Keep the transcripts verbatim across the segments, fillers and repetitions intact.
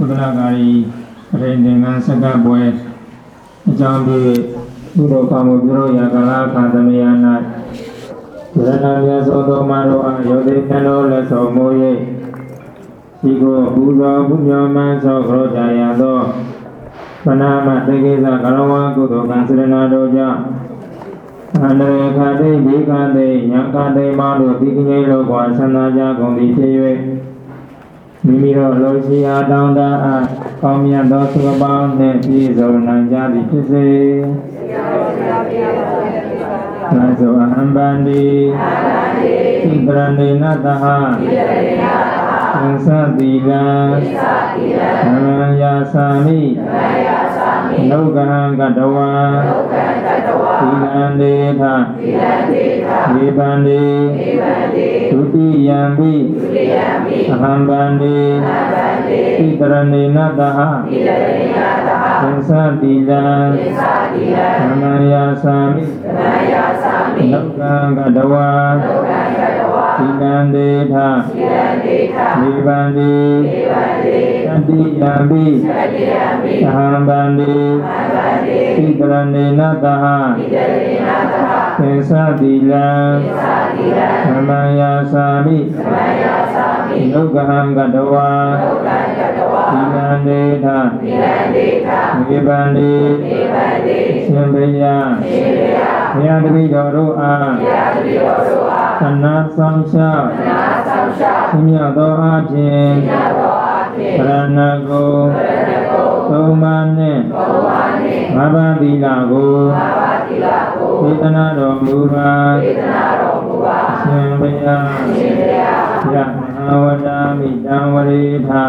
Kudanagari Rendingan Sagabwe Jambi Budo Kamu Biro Yakala Kantamiyana Kudanagya Soto Maro Ayode Kano Leso Moye Sigo Buzo Bunyoma Sokro Jayado Panama Tegeza Karawa Kudo Kansilana Doja Andre Kade Bikade Yakade Mado Tikine Kwa Sanaja Gondi Tewe Mimiro Losia Danda Komia Dosubao Neti Zonanja Dikise Lazo Ahambandi Ibrande Nataha Ansatila Namaya Sami Logan Gadawa Ilande Tha Ibande Tuti Yambi Ahambande Ibrande Nataha Ansatila Namaya Sami Logan Gadawa Ilande Tha Ibande Tuti Yambi Ahambande Ibrande Nataha Ansatila Namaya Sami Logan Gadawa Ilande Tha Ibande Sembeya Yadvi Doroa Tanat Samsha Simyado Ajin Paranago Tomane Mabadilago Vedana Romura Sembeya Yahavadami Damvaritha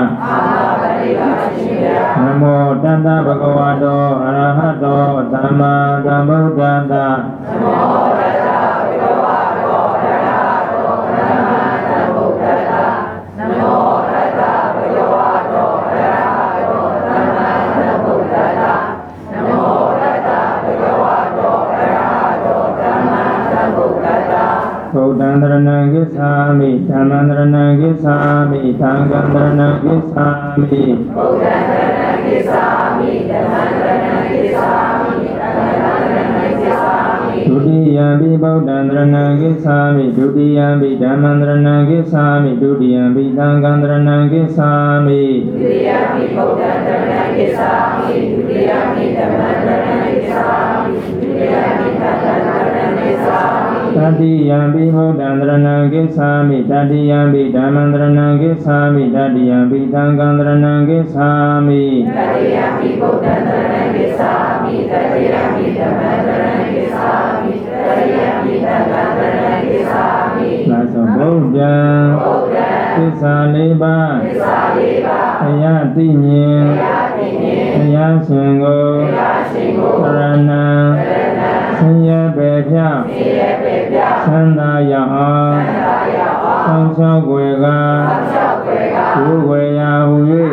Namo Tanda Bhagavato Arahato Dhamma Dhammuddhata Namo Tanda Bhagavato Arahato Dhamma Dhammuddhata Namo Tanda Bhagavato Arahato Dhamma Dhammuddhata Namo Tanda Bhagavato Arahato Dhamma Dhammuddhata Bodhandarana Gissami Dhammandarana Gissami Tangandarana Gissami Bodhandarana Gissami Dhammandarana Gissami Tangandarana Gissami Dudiyambi Bodhandarana Gissami Dudiyambi Dhammandarana Gissami Dudiyambi Tangandarana Gissami Dudiyambi Bodhandarana Gissami Dudiyambi Dhammandarana Gissami Dudiyambi Tangandarana Gissami Tadiyambi Bodhandarana Gissami Tadiyambi Dhammandarana Gissami Tadiyambi Tangandarana Gissami Tadiyambi Bodhandarana Gissami Tadiyambi Dhammandarana Gissami Tadiyambi Tangandarana Gissami Laso Buddha Kissa Leba Ayati Nyin Ayashingo Sarana Sanya Bebya Sanda Yaha Sansha Gwega Ugweya Huye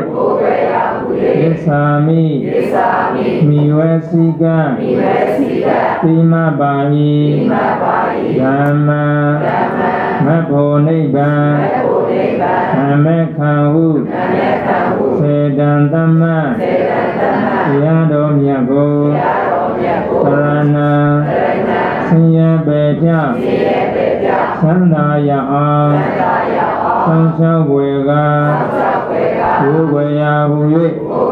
Yisami Miwesiga Tima Bayi Dhamma Mabho Nibbana Namekhahu Sedan Dhamma Yado Myago Sarana Sanya Bebya Sanda Yaha Sansha Gwega Ugweya Huye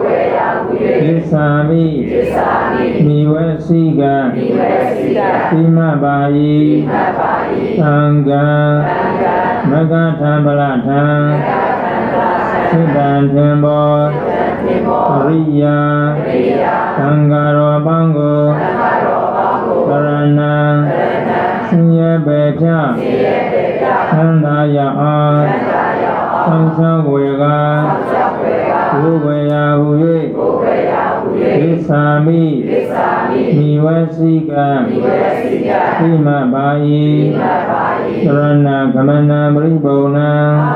Yisami Miwesiga Tima Bayi Sangha Magathambalata Siddhan Tembo Riya Sangaro Bango Sarana Sanya Bebya Sanda Yaha Sansha Gwega Ugweya Huye Yisami Miwesiga Tima Bayi Sarana Kamana Bribona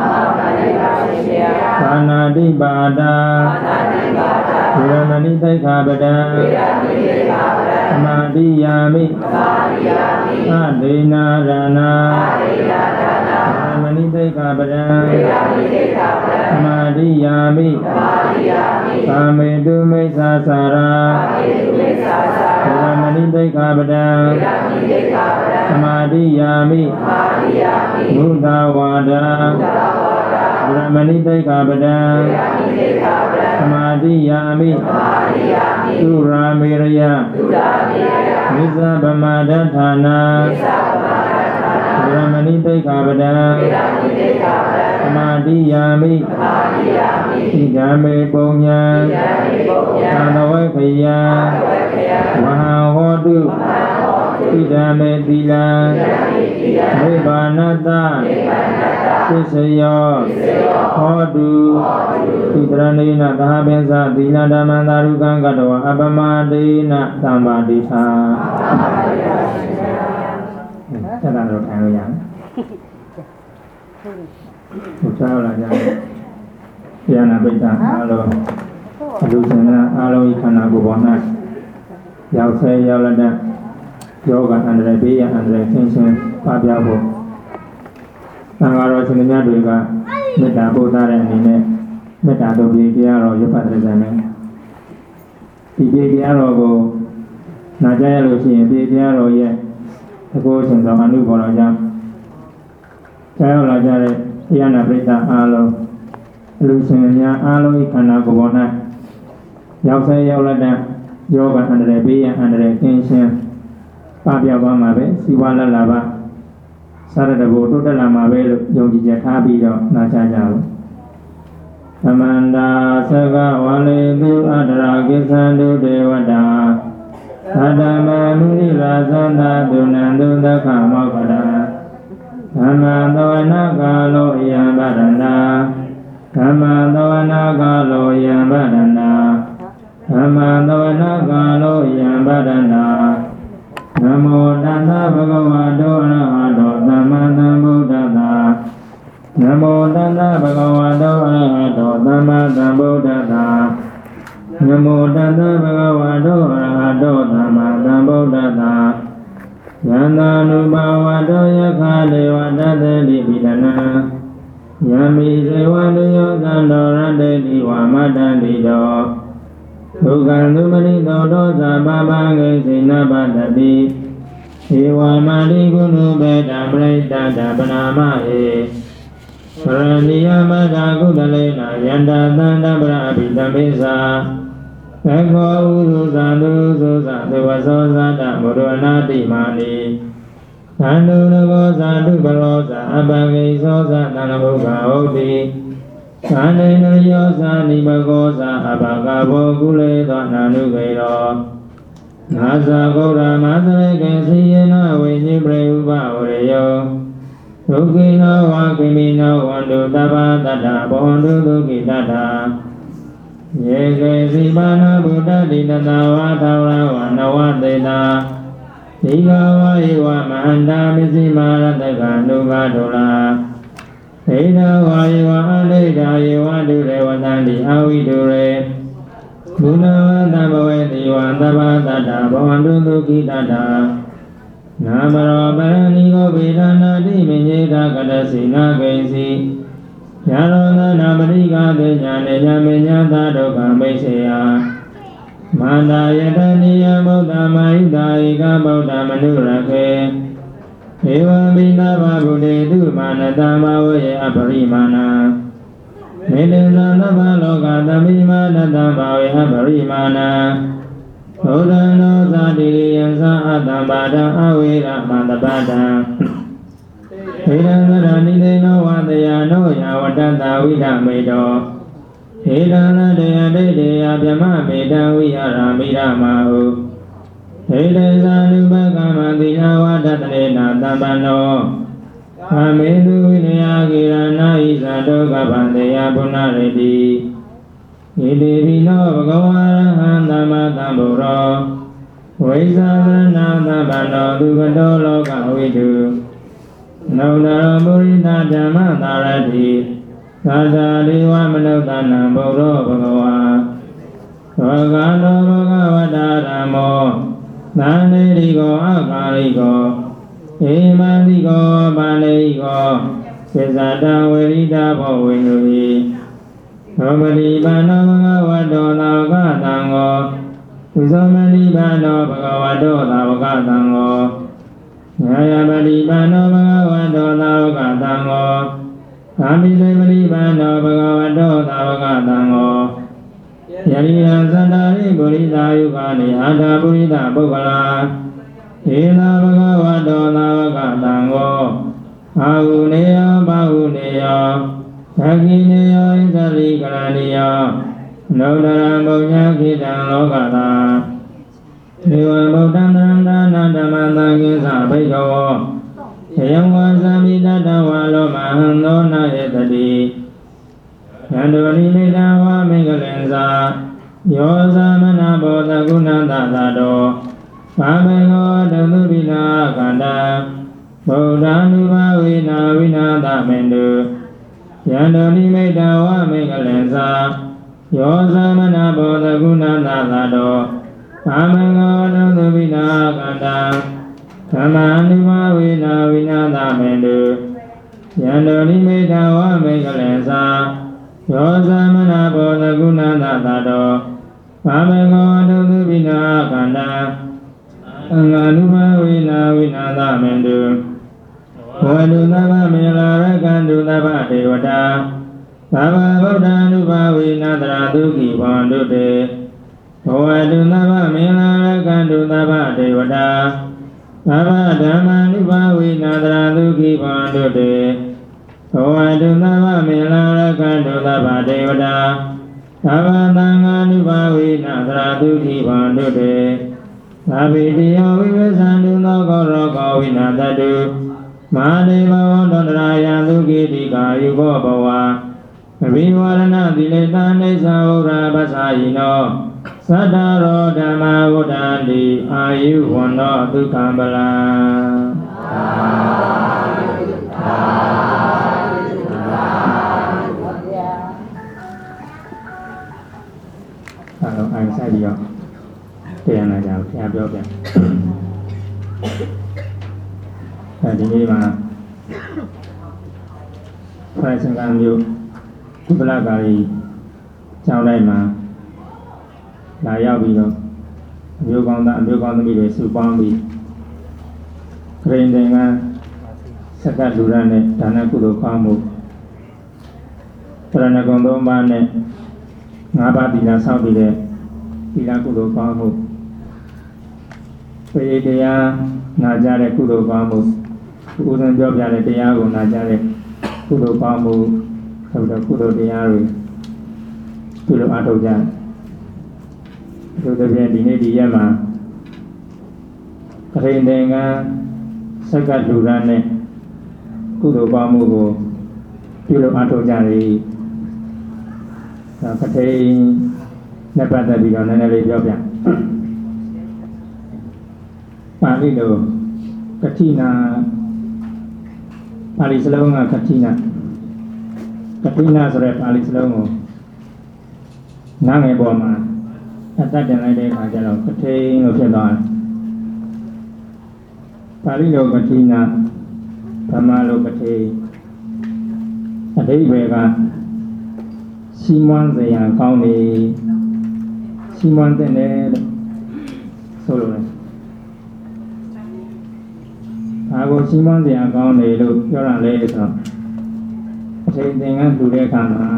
Panadi Bada Viramani Taikabada Madiyami Adina Rana มณิเตกาปดังสมาธิยามิกาเมตุเมสาสาราเวรมณิเตกาปดังสมาธิยามิมุตาวาดาเวรมณิเตกาปดังสมาธิยามิสุราเมรยะมิสะปมาดฐานาเวรมณิเตกาปดังสมาธิยามิอิจาเมปุญญาทานเวขยวะหาโหตุอิจาเมติลานิบานัตตาปิสโยโหตุอิตรณีนะตหะเปสะติลาธัมมังตารุกังกัตวะอัปปมาเตนะสัมปติทาจะได้รู้ทางหรือยังถูกเจ้าละยังยานาปิตาอาโลดูเสนาอาโลอิขณะกุบอนะยาวเสยยาวละดะโยกะอันเดรปิยะอันเดรเช่นเช่นปาปยาบุသံဃာတော်ရှင်များတွေကမေတ္တာပို့သတဲ့အနေနဲ့မေတ္တာတို့ပြေတရားတော်ရွတ်ဖတ်တဲ့ဇာတ်နဲ့ဒီပြေတရားတော်ကိုနာကြားရလို့ရှိရင်ပြေတရားတော်ရဲ့အကိုအရှင်ဆောင်အနုဘောတော်ကြောင့်ကြားရောက်လာကြတဲ့တရားနာပရိသတ်အားလုံးအလူရှင်များအားလုံးဤခန္ဓာကိုယ်ပေါ်၌ရောက်ဆဲရောက်လက်တဲ့ယောဂအန္တရာယ်ဘေးရန်အန္တရာယ်ကင်းရှင်းပပျောက်သွားမှာပဲစီဝါလက်လာပါစာရတဘောတိုးတက်လာမှာပဲလို့ယုံကြည်ချက်ထားပြီးတော့နာကြားကြလို့သမန္တာသကဝလေသူအတရာကိသံတုဒေဝတာသတ္တမနုနိရာဇန္တာဒုနန္တုသက္ခမောက္ခရာသမ္မာသဝနာကာလောယံဗဒနာသမ္မာသဝနာကာလောယံဗဒနာသမ္မာသဝနာကာလောယံဗဒနာနမောတတ္တဗုဒ္ဓဝါတောအရဟတောသမ္မာသမ္ဗုဒ္ဓသာနမောတတ္တဗုဒ္ဓဝါတောအရဟတောသမ္မာသမ္ဗုဒ္ဓသာနမောတတ္တဗုဒ္ဓဝါတောအရဟတောသမ္မာသမ္ဗုဒ္ဓသာယန္တာနုဘဝတောယခာလေဝတတ္တိပိဒနာယမိစေဝတုယောသံတော်ရတ္တိဝမတ္တတိတောဒုက္ခံသုမရိသောတောသဗ္ဗဗံဂိစေနပတ္တိဧဝမာတိကုဏုဘေတံပရိတ္တတပနာမဟေပရဏိယမတာကုတလေနယန္တာသန္တပရအဘိသမေသာသကောဥဒုသံသူသုသသေဝသောသတမောရဏတိမာနိသန္တုနကောသန္တုပရောသအပဂိသောသသံဃုခဟုတ်တိသန္တေနယောသနိမကောသအဘဂဘောကုလေသောနာနုကေရောနာဇာဂௌရမသရေကေစီယနာဝိညိပရိဥပဝရယောဒုက္ခိနောဝါကိမိနောဝန္တုတပ္ပတတ္တဘောန္တုဒုက္ခိတတ္တယေကေစီပါဏဗုဒ္ဓတိတတဝါသဝရဝနဝတေတာဒီဃဝါယေဝမဟန္တာမစ္စည်းမာရတကနုဃဒုလာဒိဋ္ဌဝါယေဝအဒိဋ္ဌာယေဝဒုရေဝတံတိအဝိဒုရေဘုနဝတံဘဝေတိဝသဗ္ဗတတ္တဘောန္တုဒုက္ခိတတ္တနာမရောပရဏိကိုဗေဒနာတိမညေတာကတစီနာကိစီညာရောသနာပရိကာတေညာနေညာမေညာသာဒုက္ခမိတ်စေယမန္တာယတနိယဗုဒ္ဓမဟိတာဧကဗုဒ္ဓမနုရခေဧဝံမိနာဘဗုဒေတုမာနတမဝေအပရိမာဏမေတ္တာသဗ္ဗလောကသမိမာနတမဝေအပရိမာဏဘုဒ္ဓံသောသာတိယံသာအတ္တပါဒံအဝေရမန္တပါဒံဧရံသရဏိတေနောဝတယနောယဝတ္တတဝိဒမေတောဧရံလတေယဒိဋ္ဌေယဗြမမေတံဝိဟာရမိရမဟုဧတေသနုပကမ္မတိအဝတ္တတေနာတမ္ပနောအမေတုဝိနယကိရဏဣဇာတောကပံတေယပုဏ္ဏရေတိဣတိပိနောဘဂဝါရဟံသမ္မာသမ္ဗုရောဝိဇာသရဏသမ္ပန္နောသူကတောလောကဝိတုနောနရမုရိသဓမ္မသာရတိသာသာဒေဝမနုဿနံဘုရောဘဂဝါသောကနောဘဂဝတ္တဓမ္မောသန္တေရိကောအကာရိကောဧမန္တိကောပါဠိကောစေဇာတံဝေရိတာဘောဝိနုဟိသောပတိပန္နောဘဂဝတောသာဝကသံဃောဝိသောမတိပန္နောဘဂဝတောသာဝကသံဃောညာယပတိပန္နောဘဂဝတောသာဝကသံဃောအာမိစေပတိပန္နောဘဂဝတောသာဝကသံဃောယရိယသန္တာရိပုရိသာယုကာနိအာထာပုရိသပုဂ္ဂလာဧသာဘဂဝတောသာဝကသံဃောအာဟုနေယောဘာဟုနေယောသကိနေယောဣသလိကရဏိယောနုဒရံဘုညခိတံလောကသာဧဝံဗုဒ္ဓံသံဃာနာဓမ္မသံဃိသဘိက္ခဝောေယံဝါသမိတတဝါလောမဟံသောနာယတတိယန္တောနိမိတံဝါမင်္ဂလင်္စာယောသမနာဘောဓဂုဏတသတောဘာမေကောတသုပိနာကန္တဗုဒ္ဓ ानु ဘာဝေနာဝိနာသမေတုယန္တောနိမိတံဝါမင်္ဂလင်္စာယောသမနာဘောဓဂုဏတသတောဘာမေကောတသုပိနာကန္တဓမ္မာနိဝဝေနာဝိနာသမေတုယန္တောနိမိတံဝါမင်္ဂလင်္စာယောသမနာဘောဓဂုဏတသတောဘာမေကောတသုပိနာကန္တအင်္ဂါနုဘဝေနာဝိနာသမေတုဝေဒုသဗ္ဗမေလာရကန္တုသဗ္ဗဒေဝတာသဗ္ဗဗုဒ္ဓ ानु ဘာဝေနာတရာဒုက္ခိဘောန္တုတေဝေဒုသဗ္ဗမေလာရကန္တုသဗ္ဗဒေဝတာသဗ္ဗဓမ္မာ ानु ဘာဝေနာတရာဒုက္ခိဘောန္တုတေဝေဒုသဗ္ဗမေလာရကန္တုသဗ္ဗဒေဝတာသဗ္ဗသံဃာ ानु ဘာဝေနာတရာဒုက္ခိဘောန္တုတေသာဝိတယောဝိဝေသံတုသောကောရောကောဝိနာတတုမာဒေဘဝန္တရာယံသုခိတိကာယုဘောဘဝအဘိဝရဏတိလေတံနေသဝရပသယိနောသတ္တရောဓမ္မဝဒ္ဒန္တိအာယုဝန္တောဒုက္ခံပလံအားလုံးအိုင်ဆိုင်ပြီးတော့တရားနာကြအောင်ဆရာပြောပြန်အဲဒီနေ့မှာဖရစင်ကံမျိုးကုသလကာရီကျောင်းတိုင်းမှာလာရောက်ပြီးတော့အမျိုးကောင်းသားအမျိုးကောင်းသမီးတွေစုပေါင်းပြီးဂရိန်သင်္ကန်းစက္ကလူရနဲ့ဒါနကုသိုလ်ကောင်းမှုပရဏဂုံသုံးပါးနဲ့ငါးပါးသီလဆောက်ပြီးတဲ့သီလကုသိုလ်ကောင်းမှုပေတရားနာကြတဲ့ကုသိုလ်ကောင်းမှုဥစဉ်ပြောပြတဲ့တရားကိုနာကြတဲ့ကုသိုလ်ကောင်းမှုဆိုတော့ကုသိုလ်တရားတွေပြုလို့အားထုတ်ကြတယ်။တို့တဲ့ဒီနေ့ဒီရက်မှာခရိန်သင်္ကန်းစက္ကလူရနဲ့ကုသိုလ်ကောင်းမှုကိုပြုလို့အားထုတ်ကြတယ်။ဒါခရိန်နဲ့ပတ်သက်ပြီးတော့နည်းနည်းလေးပြောပြပါဠိလိုကတိနာပါဠိစလုံးကကတိနာကတိနာဆိုတဲ့ပါဠိစလုံးကိုနားငယ်ပေါ်မှာအတတ်တင်လိုက်တဲ့အခါကျတော့ကတိလို့ဖြစ်သွားတယ်ပါဠိလိုကတိနာဓမ္မလိုကတိအဓိပ္ပာယ်ကရှိမွန်းစရာကောင်းနေရှိမွန်းတဲ့နဲ့ဆိုလိုတယ်ဒါကိုရှိမွန်းစရာကောင်းတယ်လို့ပြောတာလေဆိုတော့အချိန်သင်္ကန်းလူတဲ့အခါမှာ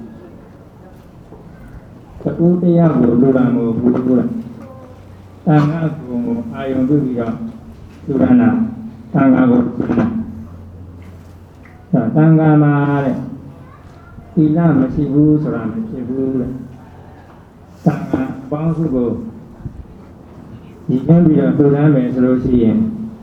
တူတရားကိုလူလာမို့ဘူးလို့တန်ခါကိုအာယုံပြုပြီးတော့လူရနာတန်ခါကိုလူနာတန်ခါမှာတဲ့သီလမရှိဘူးဆိုတာမဖြစ်ဘူးတဲ့တန်ခါပေါင်းစုကိုဒီကပြီးတော့လူရမ်းမယ်ဆိုလို့ရှိရင်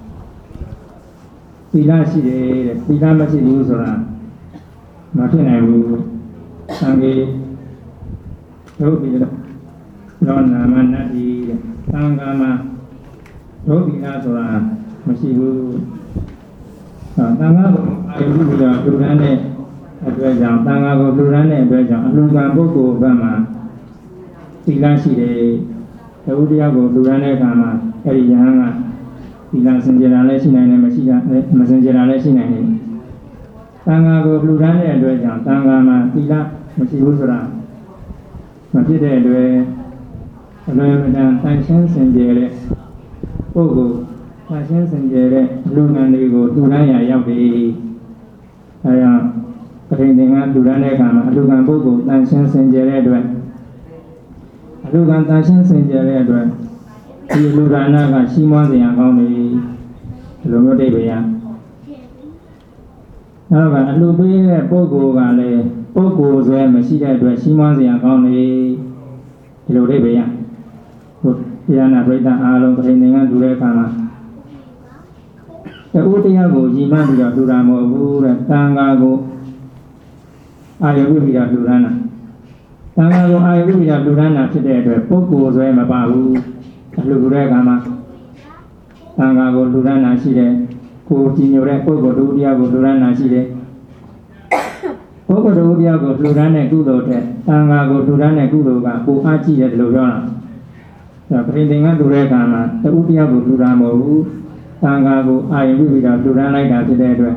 သီလရှိတယ်တဲ့သီလမရှိဘူးဆိုတာမဖြစ်နိုင်ဘူးသံဃေတို့ပြီးတော့လောနာမနတ်ဒီတဲ့သံဃာမှာတို့သီလဆိုတာမရှိဘူးသံဃာကိုအာရုံပြုပြီးတော့လူရမ်းတဲ့အတွက်ကြောင့်သံဃာကိုလူရမ်းတဲ့အတွက်ကြောင့်အလူကံပုဂ္ဂိုလ်ဘက်မှာသီလရှိတယ်တဝုတရားကိုလူရမ်းတဲ့အခါမှာအဲ့ဒီယဟန်ကသီလစင်ကြယ်တာလည်းရှိနိုင်တယ်မရှိတာလည်းမစင်ကြယ်တာလည်းရှိနိုင်တယ်တန်ခါကိုလှူဒန်းတဲ့အတွက်ကြောင့်တန်ခါမှာသီလမရှိဘူးဆိုတာမဖြစ်တဲ့အတွက်အလွယ်မတန်တန်ရှင်းစင်ကြယ်တဲ့ပုဂ္ဂိုလ်တန်ရှင်းစင်ကြယ်တဲ့လူငန်းတွေကိုလှူဒန်းရရောက်ပြီအဲဒါပရိသင်္ကလှူဒန်းတဲ့အခါမှာအလူကံပုဂ္ဂိုလ်တန်ရှင်းစင်ကြယ်တဲ့အတွက်အလူကံတန်ရှင်းစင်ကြယ်တဲ့အတွက်ဒီလူဒါနကရှိမွားစရာကောင်းတယ်ဒီလိုမျိုးအိဗေယနောက်ကအလှပေးတဲ့ပုဂ္ဂိုလ်ကလည်းပုဂ္ဂိုလ်ဆွဲမရှိတဲ့အတွက်ရှိမွားစရာကောင်းတယ်ဒီလိုအိဗေယဟိုတရားနာပရိသတ်အားလုံးပရိသင်္ကလူတဲ့အခါမှာတူတရားကိုညီမှန်းပြီးတော့လူတာမဟုတ်ဘူးတဲ့တန်ခါကိုအာယုဝိပိယလူဒန်းတာတန်ခါကိုအာယုဝိပိယလူဒန်းတာဖြစ်တဲ့အတွက်ပုဂ္ဂိုလ်ဆွဲမပါဘူးအလှလူတဲ့အခါမှာတန်ခါကိုလူဒန်းတာရှိတယ်ကိုကြည်ညိုတဲ့ပုဂ္ဂိုလ်တူတရားကိုလူဒန်းတာရှိတယ်ပုဂ္ဂိုလ်တူတရားကိုလူဒန်းတဲ့ကုသိုလ်တဲ့တန်ခါကိုလူဒန်းတဲ့ကုသိုလ်ကပိုအားကြီးတယ်လို့ပြောတာဒါပရိသင်္ကလူတဲ့အခါမှာတူတရားကိုလူဒန်းမဟုတ်ဘူးတန်ခါကိုအာယုဝိပိယလူဒန်းလိုက်တာဖြစ်တဲ့အတွက်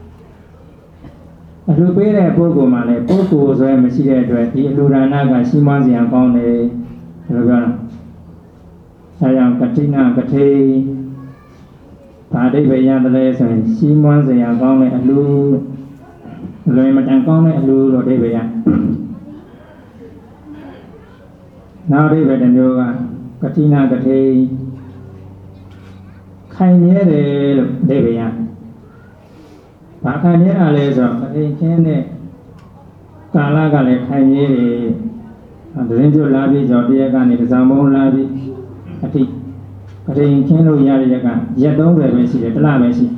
အလှပေးတဲ့ပုဂ္ဂိုလ်မှာလည်းပုဂ္ဂိုလ်ဆွဲမရှိတဲ့အတွက်ဒီအလှဒါနကရှိမွားစရာကောင်းတယ်လို့ပြောတာအဲကြောင့်ကတိနာကထေဘာအိဗေယတယ်လဲဆိုရင်ရှိမွားစရာကောင်းတဲ့အလှလွယ်မတန်ကောင်းတဲ့အလှလို့အိဗေယနောက်အိဗေတစ်မျိုးကကတိနာကထေခိုင်မြဲတယ်လို့အိဗေယဘာခိုင်မြဲတာလဲဆိုတော့အရင်ချင်းတဲ့ကာလကလည်းခိုင်မြဲတယ်တရင်ကျွလာပြီးကြောတရားကနေတစားမုံလာပြီးအထိအရင်ချင်းလို့ရတဲ့ရက်ကရက်သုံးဆယ်ပဲရှိတယ်တလပဲရှိ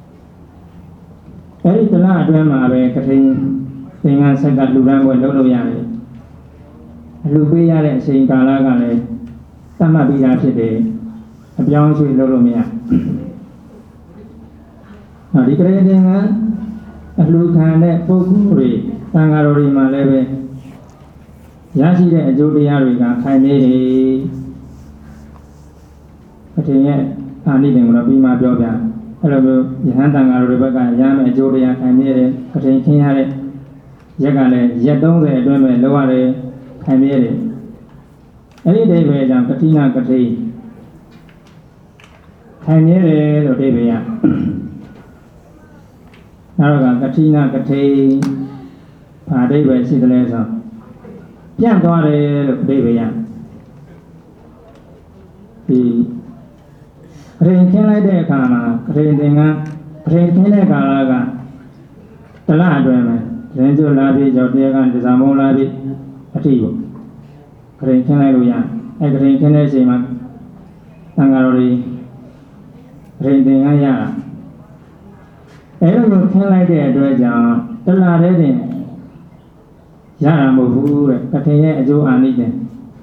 အဲဒီတလအတွင်းမှာပဲကထိန်သင်္ကန်းဆက်ကလူရန်ပွဲလုပ်လို့ရတယ်အလူပေးရတဲ့အချိန်ကာလကလည်းသတ်မှတ်ပြီးသားဖြစ်တယ်အပြောင်းအရွှေ့လုပ်လို့မရဒီကလေးတင်ကအလှခံတဲ့ပုဂ္ဂိုလ်တွေသံဃာတော်တွေမှာလည်းပဲရရှိတဲ့အကျိုးတရားတွေကခိုင်နေတယ်အထင်ရဲ့အာနိသင်ကိုတော့ပြီးမှပြောပြအဲ့လိုမျိုးယဟန်သံဃာတော်တွေဘက်ကရမယ့်အကျိုးတရားခိုင်နေတယ်အထင်ခင်းရတဲ့ရက်ကလည်းရက်သုံးဆယ်အတွင်းပဲလောက်ရတယ်ခိုင်နေတယ်အဲ့ဒီအိဗေကြောင့်ကတိနာကတိခိုင်နေတယ်လို့အိဗေရနောက်ကကတိနာကတိဘာအိဗေရှိတယ်လဲဆိုပြန့်သွားတယ်လို့အိဗေရဒီအရင်ခင်းလိုက်တဲ့အခါမှာအရင်သင်္ကန်းအရင်ခင်းတဲ့ကာလကတလအတွင်းမှာရင်းကျလာပြီးကြောတရားကတစားမုံလာပြီးအထိပေါ့အရင်ခင်းလိုက်လို့ရအဲအရင်ခင်းတဲ့အချိန်မှာသံဃာတော်တွေအရင်သင်္ကန်းရတာအဲလိုမျိုးခင်းလိုက်တဲ့အတွက်ကြောင့်တလတည်းတင်ရတာမဟုတ်ဘူးတဲ့ကထင်ရဲ့အကျိုးအာနိသင်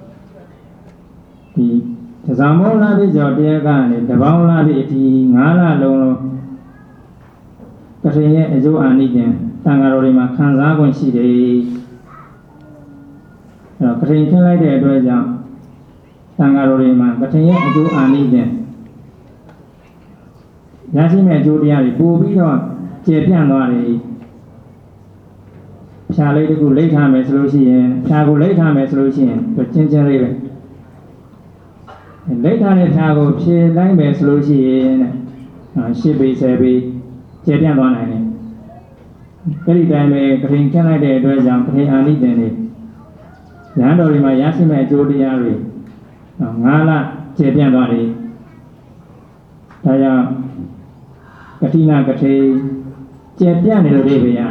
ဒီတစားမုံလာပြီးကြောတရားကနေတပေါင်းလာပြီးအထိငါးလလုံးလုံးကထင်ရဲ့အကျိုးအာနိသင်သံဃာတော်တွေမှာခံစား권ရှိတယ်အဲတော့ကထင်ခင်းလိုက်တဲ့အတွက်ကြောင့်သံဃာတော်တွေမှာကထင်ရဲ့အကျိုးအာနိသင်ရရှိမဲ့အကျိုးတရားတွေပို့ပြီးတော့ကျေပြန့်သွားတယ်ဖြာလေးတခုလိမ့်ထားမယ်ဆိုလို့ရှိရင်ဖြာကိုလိမ့်ထားမယ်ဆိုလို့ရှိရင်ကျင်းကျင်းလေးပဲလိမ့်ထားတဲ့ဖြာကိုဖြေလိုက်မယ်ဆိုလို့ရှိရင်ရှစ်ပေဆယ်ပေကျေပြန့်သွားနိုင်တယ်အဲ့ဒီတိုင်းပဲကရင်ခင်းလိုက်တဲ့အတွက်ကြောင့်ကရင်အာနိသင်တွေရဟန်းတော်တွေမှာရရှိမဲ့အကျိုးတရားတွေငါးလကျေပြန့်သွားတယ်ဒါကြောင့်ကတိနာကထေကျေပြန့်နေလို့ဒီပဲရ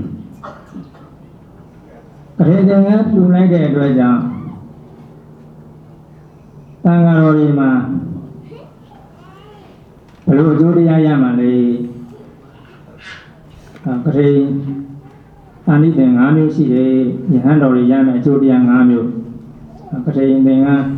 ကထေသင်္ကန်းလှူလိုက်တဲ့အတွက်ကြောင့်သံဃာတော်တွေမှာဘယ်လိုအကျိုးတရားရမှာလဲကထေအာနိသင်၅မျိုးရှိတယ်ယဟန်တော်တွေရမယ်အကျိုးတရား၅မျိုးကထေသင်္ကန်း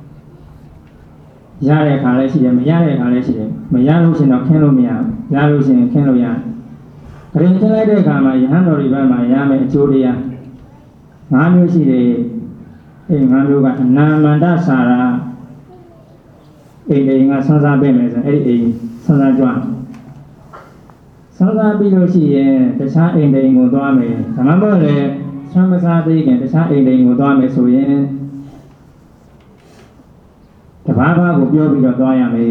ရတဲ့အခါလည်းရှိတယ်မရတဲ့အခါလည်းရှိတယ်မရလို့ရှိရင်တော့ခင်းလို့မရဘူးရလို့ရှိရင်ခင်းလို့ရတယ်ကရင်ခင်းလိုက်တဲ့အခါမှာယဟန်တော်တွေဘက်မှာရမယ်အကျိုးတရား၅မျိုးရှိတယ်အဲ၅မျိုးကအနာမန္တစာရာအိမ်အိမ်ကဆန်းစားပေးမယ်ဆိုအဲ့ဒီအိမ်ဆန်းစားကြွဆစောစားပြီးလို့ရှိရင်တခြားအိမ်တိမ်ကိုသွားမယ်ဒါမှမဟုတ်လေဆွမ်းမစားသေးခင်တခြားအိမ်တိမ်ကိုသွားမယ်ဆိုရင်တဘာဘာကိုပြောပြီးတော့သွားရမယ်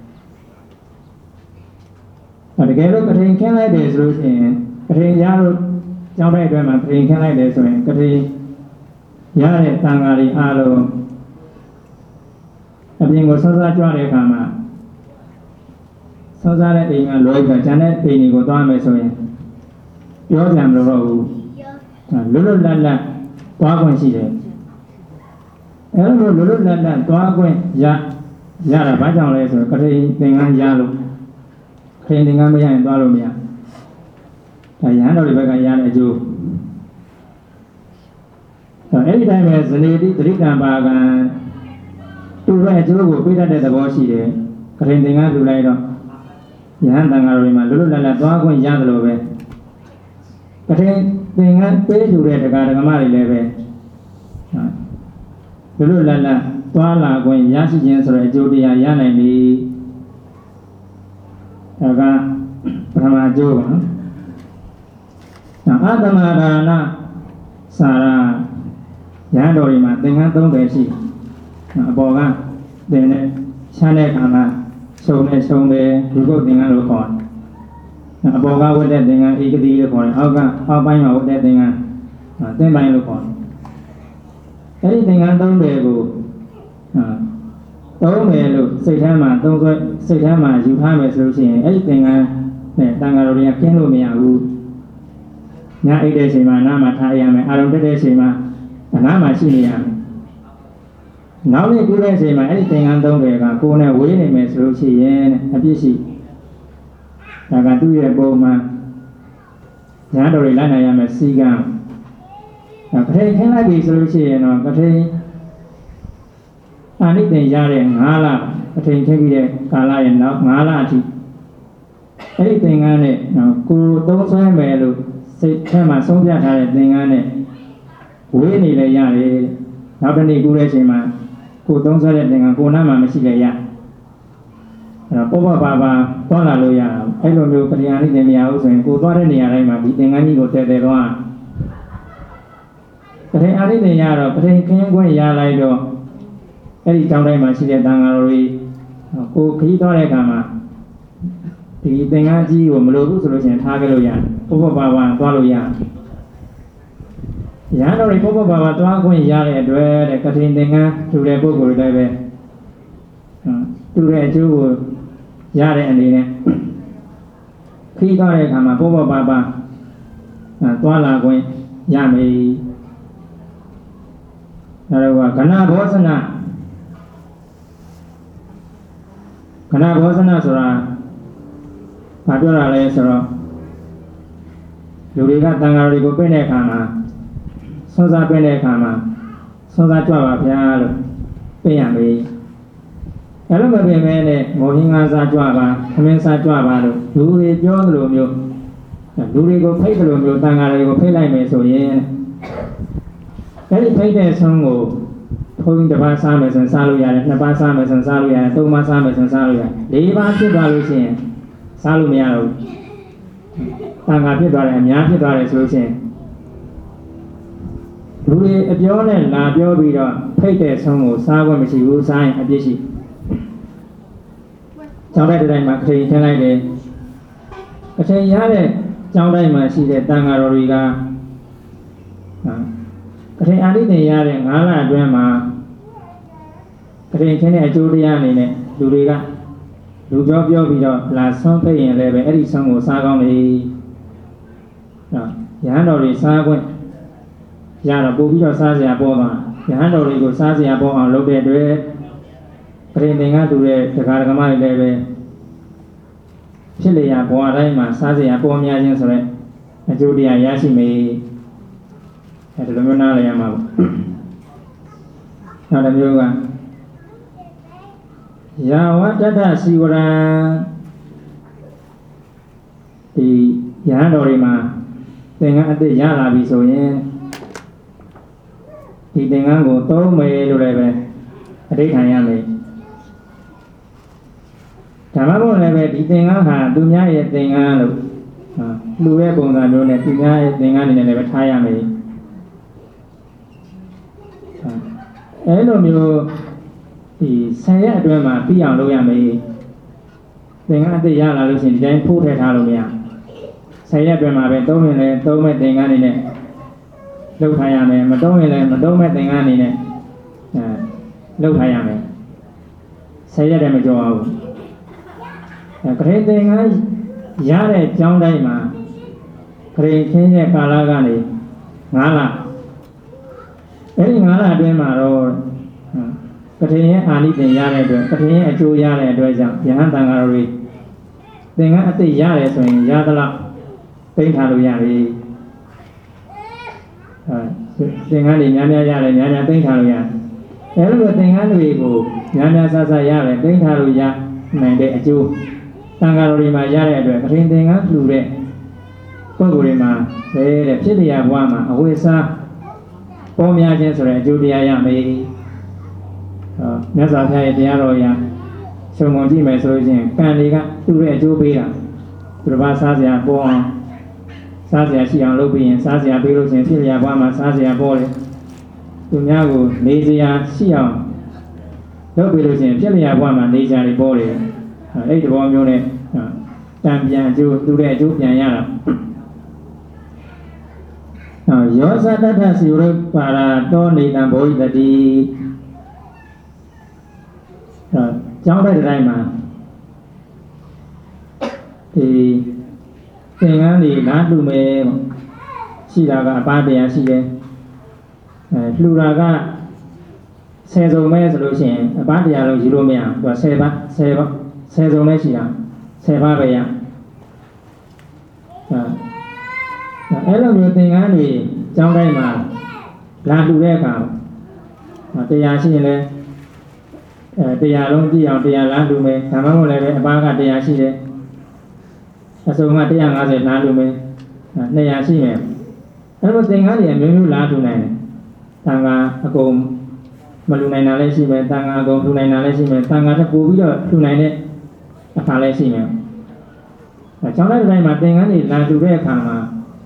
တကယ်လို့ကထိန်ခင်းလိုက်တယ်ဆိုလို့ရှိရင်ကထိန်ရလို့ကျောင်းတဲ့အတွက်မှာကထိန်ခင်းလိုက်တယ်ဆိုရင်ကထိန်ရတဲ့တန်ဃာတွေအားလုံးအပြင်ကိုစောစားကြွတဲ့အခါမှာစောစားတဲ့အိမ်ကလွယ်ပြီးကျန်တဲ့အိမ်တွေကိုသွားမယ်ဆိုရင်ပြောကြံမလို့တော့ဘူးလွတ်လွတ်လပ်လပ်သွားခွင့်ရှိတယ်အဲလိုလွတ်လွတ်လပ်လပ်သွားခွင့်ရရတာဘာကြောင့်လဲဆိုတော့ကထိန်သင်္ကန်းရလို့ခရင်သင်္ကန်းမရရင်သွားလို့မရဒါရဟန်းတော်တွေဘက်ကရတဲ့အကျိုးအဲ့ဒီတိုင်းပဲဇနေတိတရိကံပါကံသူ့ရဲ့အကျိုးကိုပြတတ်တဲ့သဘောရှိတယ်ခရင်သင်္ကန်းလူလိုက်တော့ယဟန်တန်ဃာတော်တွေမှာလွတ်လွတ်လပ်လပ်သွားခွင့်ရတယ်လို့ပဲကထိန်သင်္ကန်းပေးလူတဲ့တရားဓမ္မတွေလည်းပဲလွတ်လွတ်လပ်လပ်သွားလာခွင့်ရရှိခြင်းဆိုတဲ့အကျိုးတရားရနိုင်ပြီဒါကပထမအကျိုးပါနော်အာတမဒါနစာရယဟန်တော်တွေမှာသင်္ကန်းသုံးတယ်ရှိအပေါ်ကသင်နဲ့ချမ်းတဲ့ခါမှာရှုံနဲ့ရှုံတယ်ဒီကုတ်သင်္ကန်းလို့ခေါ်တယ်အပေါ်ကဝတ်တဲ့သင်္ကန်းဧကတိလို့ခေါ်တယ်အောက်ကအောက်ပိုင်းမှာဝတ်တဲ့သင်္ကန်းသင်ပိုင်းလို့ခေါ်တယ်အဲဒီသင်္ကန်းသုံးတယ်ကိုသုံးမယ်လို့စိတ်ထဲမှာသုံးဆွဲစိတ်ထဲမှာယူထားမယ်ဆိုလို့ရှိရင်အဲဒီသင်္ကန်းနဲ့တန်ဃာတော်တွေကကျင်းလို့မရဘူးညအိတ်တဲ့ချိန်မှာနားမှာထားရမယ်အာရုံတက်တဲ့ချိန်မှာနားမှာရှိနေရမယ်နောက်နေ့ပြီးတဲ့ချိန်မှာအဲ့ဒီသင်္ကန်းသုံးတွေကကိုယ်နဲ့ဝေးနေမယ်ဆိုလို့ရှိရင်အပြစ်ရှိဒါကသူ့ရဲ့ပုံမှန်ညာတော်တွေလိုက်နိုင်ရမယ်စီကံဒါကထိန်ခင်းလိုက်ပြီဆိုလို့ရှိရင်တော့ကထိန်အာနိသင်ရတဲ့ငါးလကထိန်ခင်းပြီးတဲ့ကာလရဲ့နောက်ငါးလအထိအဲ့ဒီသင်္ကန်းနဲ့ကိုယ်သုံးဆွဲမယ်လို့စိတ်ထဲမှာဆုံးဖြတ်ထားတဲ့သင်္ကန်းနဲ့ဝေးနေလည်းရတယ်နောက်တစ်နေ့ကူးတဲ့အချိန်မှာကိုသုံးဆွဲတဲ့သင်္ကန်းကိုနားမှာမရှိလည်းရအဲ့တော့ပေါ့ပေါ့ပါပါသွားလာလို့ရတာအဲ့လိုမျိုးပရိယာနိသင်မရဘူးဆိုရင်ကိုသွားတဲ့နေရာတိုင်းမှာဒီသင်္ကန်းကြီးကိုတည်တည်သွားပရိယာနိသင်ရတော့ပရိခင်းခွင့်ရလိုက်တော့အဲ့ဒီကျောင်းတိုင်းမှာရှိတဲ့တန်ဃာတော်တွေကိုခရီးသွားတဲ့အခါမှာဒီသင်္ကန်းကြီးကိုမလိုဘူးဆိုလို့ရှိရင်ထားခဲ့လို့ရတယ်ပေါ့ပေါ့ပါပါသွားလို့ရတယ်ရဟန်းတော်တွေပေါ့ပေါ့ပါပါသွားခွင့်ရတဲ့အတွက်တဲ့ကထိန်သင်္ကန်းထူတဲ့ပုဂ္ဂိုလ်တွေလည်းပဲသူ့ရဲ့အကျိုးကိုရတဲ့အနေနဲ့ခီးသွားတဲ့အခါမှာပေါ့ပေါ့ပါပါသွားလာခွင့်ရမယ်ဒါတော့ကဏဘောဇနကဏဘောဇနဆိုတာဘာပြောတာလဲဆိုတော့လူတွေကတန်ဃာတော်တွေကိုပြည့်တဲ့အခါမှာဆွမ်းစားပြည့်တဲ့အခါမှာဆွမ်းစားကြွပါဗျာလို့ပြည့်ရမယ်။အဲ့လိုမပြည့်မဲနဲ့မောဟင်းငါးစားကြွပါခမင်းစားကြွပါလို့လူတွေပြောသလိုမျိုးလူတွေကိုဖိတ်သလိုမျိုးတန်ဃာတွေကိုဖိတ်လိုက်မယ်ဆိုရင်အဲ့ဒီဖိတ်တဲ့ဆွမ်းကိုဘုန်းကြီးတစ်ပါးစားမယ်ဆိုရင်စားလို့ရတယ်နှစ်ပါးစားမယ်ဆိုရင်စားလို့ရတယ်သုံးပါးစားမယ်ဆိုရင်စားလို့ရတယ်လေးပါးဖြစ်သွားလို့ရှိရင်စားလို့မရတော့ဘူးတန်ခါဖြစ်သွားတယ်အများဖြစ်သွားတယ်ဆိုလို့ရှိရင်လူတွေအပြောနဲ့လာပြောပြီးတော့ဖိတ်တဲ့ဆုံးကိုစားခွင့်မရှိဘူးစားရင်အပြစ်ရှိကျောင်းတိုင်းတိုင်းမှာခရင်ထင်းလိုက်တယ်အချိန်ရတဲ့ကျောင်းတိုင်းမှာရှိတဲ့တန်ခါတော်တွေကခရင်အာရိသင်ရတဲ့ငါးလအတွင်းမှာခရင်ထင်းတဲ့အကျိုးတရားအနေနဲ့လူတွေကလူပြောပြောပြီးတော့လာဆုံးဖိတ်ရင်လည်းပဲအဲ့ဒီဆုံးကိုစားကောင်းလေရဟန်းတော်တွေစားခွင့်ရတော့ပို့ပြီးတော့စားစရာပေါ်သွားရဟန်းတော်တွေကိုစားစရာပေါ်အောင်လုပ်တဲ့အတွက်ပရိသင်္ကတူတဲ့တရားဓမ္မတွေလည်းပဲဖြစ်လျာဘဝတိုင်းမှာစားစရာပေါ်များခြင်းဆိုတဲ့အကျိုးတရားရရှိမယ်အဲဒီလိုမျိုးနားလည်ရမှာပေါ့နောက်တစ်မျိုးကယာဝတ္တစီဝရံဒီရဟန်းတော်တွေမှာသင်္ကန်းအသစ်ရလာပြီဆိုရင်ဒီသင်္ကန်းကိုသုံးမယ်လို့လည်းပဲအဓိဋ္ဌာန်ရမယ်ဓမ္မဘုံလည်းပဲဒီသင်္ကန်းဟာသူများရဲ့သင်္ကန်းလို့လူရဲ့ပုံစံမျိုးနဲ့သူများရဲ့သင်္ကန်းနေနဲ့လည်းပဲထားရမယ်အဲလိုမျိုးဒီဆယ်ရက်အတွင်းမှာပြီးအောင်လုပ်ရမယ်သင်္ကန်းအစ်ရလာလို့ရှိရင်ဒီတိုင်းဖိုးထည့်ထားလို့မရဆယ်ရက်အတွင်းမှာပဲသုံးရင်လည်းသုံးမဲ့သင်္ကန်းနေနဲ့လုပ်ထားရမယ်မသုံးရင်လည်းမသုံးမဲ့သင်္ကန်းနေနဲ့အဲလုပ်ထားရမယ်ဆယ်ရက်တည်းမကြောက်ဘူးအဲခရင်သင်္ကန်းရတဲ့ကျောင်းတိုင်းမှာခရင်ခင်းရဲ့ကာလကနေငါးလအဲဒီငါးလအတွင်းမှာတော့ကထင်ရဲ့အာနိသင်ရတဲ့အတွက်ကထင်ရဲ့အကျိုးရတဲ့အတွက်ကြောင့်ယဟန်တန်ဃာတော်တွေသင်္ကန်းအသိရတယ်ဆိုရင်ရသလောက်သိမ်းထားလို့ရပြီအဲသင်္ကန်းတွေများများရတယ်များများသိမ်းထားလို့ရတယ်အဲလိုသင်္ကန်းတွေကိုများများဆဆရတယ်သိမ်းထားလို့ရနိုင်တဲ့အကျိုးတန်ဃာတော်တွေမှာရတဲ့အတွက်ကထင်သင်္ကန်းလှူတဲ့ပုဂ္ဂိုလ်တွေမှာတဲ့ဖြစ်တရားဘဝမှာအဝိစားပေါ်များခြင်းဆိုတဲ့အကျိုးတရားရမယ်မြတ်စွာဘုရားရဲ့တရားတော်အရာခြုံငုံကြည့်မယ်ဆိုလို့ချင်းကံတွေကသူ့ရဲ့အကျိုးပေးတာသူတစ်ပါးစားစရာပေါ်အောင်စားစရာရှိအောင်လုပ်ပြီးရင်စားစရာပေးလို့ချင်းဖြစ်ရဘွားမှာစားစရာပေါ်တယ်သူများကိုနေစရာရှိအောင်လုပ်ပြီးလို့ချင်းဖြစ်ရဘွားမှာနေစရာတွေပေါ်တယ်အဲ့ဒီဘောမျိုးနဲ့တံပြန်အကျိုးသူ့ရဲ့အကျိုးပြန်ရတာယောဇတထစီရုပ်ပါရာတောနေတံဘောဟိတတိကျောင်းတိုင်းတိုင်းမှာဒီသင်္ကန်းတွေနားလှူမယ်ရှိတာကအပားတရားရှိတယ်အဲလှူတာကဆယ်စုံပဲဆိုလို့ရှိရင်အပားတရားလုံးယူလို့မရဘူးသူကဆယ်ပါဆယ်ပါဆယ်စုံပဲရှိတာဆယ်ပါပဲရအဲအဲ့လိုမျိုးသင်္ကန်းတွေကျောင်းတိုင်းမှာလာလှူတဲ့အခါတရားရှိရင်လည်းအဲတရားလုံးကြည့်အောင်တရားလားလူမယ်ဒါမှမဟုတ်လည်းပဲအပားကတရားရှိတယ်အစုံကတစ်ရာငါးဆယ်လားလူမယ်နှစ်ရာရှိမယ်အဲလိုသင်္ကန်းတွေအမျိုးမျိုးလားလူနိုင်တယ်တန်ခါအကုန်မလူနိုင်တာလည်းရှိမယ်တန်ခါအကုန်လူနိုင်တာလည်းရှိမယ်တန်ခါတစ်ပို့ပြီးတော့လူနိုင်တဲ့အခါလည်းရှိမယ်အဲကျောင်းတိုင်းတိုင်းမှာသင်္ကန်းတွေလာလူတဲ့အခါမှာ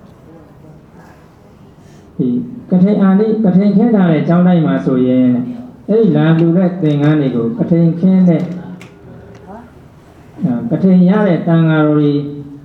ဒီကထိန်အာနိကထိန်ခဲထားတဲ့ကျောင်းတိုင်းမှာဆိုရင်အဲ့ဒီလာလူတဲ့သင်္ကန်းတွေကိုကထိန်ခင်းတဲ့ကထိန်ရတဲ့တန်ဃာတော်တွေ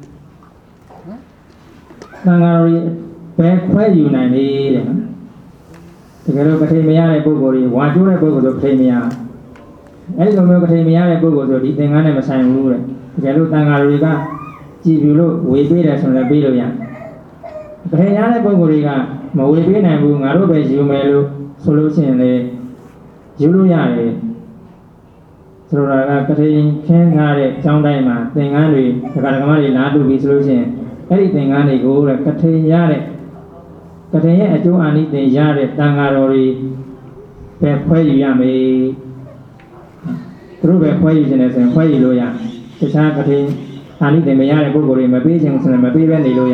တန်ဃာတော်တွေပဲခွဲယူနိုင်လေတဲ့နော်တကယ်လို့ကထိန်မရတဲ့ပုဂ္ဂိုလ်တွေဝါကျိုးတဲ့ပုဂ္ဂိုလ်ဆိုကထိန်မရအဲ့ဒီလိုမျိုးကထိန်မရတဲ့ပုဂ္ဂိုလ်ဆိုဒီသင်္ကန်းနဲ့မဆိုင်ဘူးတဲ့တကယ်လို့တန်ဃာတော်တွေကကြည်ပြလို့ဝေပေးတယ်ဆိုရင်ပေးလို့ရကထိန်ရတဲ့ပုဂ္ဂိုလ်တွေကမဝေပေးနိုင်ဘူးငါတို့ပဲယူမယ်လို့ဆိုလို့ရှိရင်လေယူလို့ရတယ်ဆိုတော့ကကထိန်ခင်းထားတဲ့ကျောင်းတိုင်းမှာသင်္ကန်းတွေဒကာဒကမတွေလာတူပြီဆိုလို့ရှိရင်အဲ့ဒီသင်္ကန်းတွေကိုတဲ့ကထိန်ရတဲ့ကထိန်ရဲ့အကျိုးအာနိသင်ရတဲ့တန်ဃာတော်တွေပဲခွဲယူရမယ်သူတို့ပဲခွဲယူခြင်းနဲ့ဆိုရင်ခွဲယူလို့ရတခြားကထိန်အာနိသင်မရတဲ့ပုဂ္ဂိုလ်တွေမပေးခြင်းဆိုရင်မပေးဘဲနေလို့ရ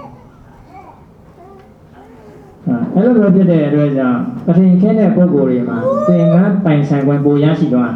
အဲ့လိုမျိုးဖြစ်တဲ့အတွက်ကြောင့်ကထိန်ခင်းတဲ့ပုဂ္ဂိုလ်တွေမှာသင်္ကန်းပိုင်ဆိုင်ခွင့်ပိုရရှိသွား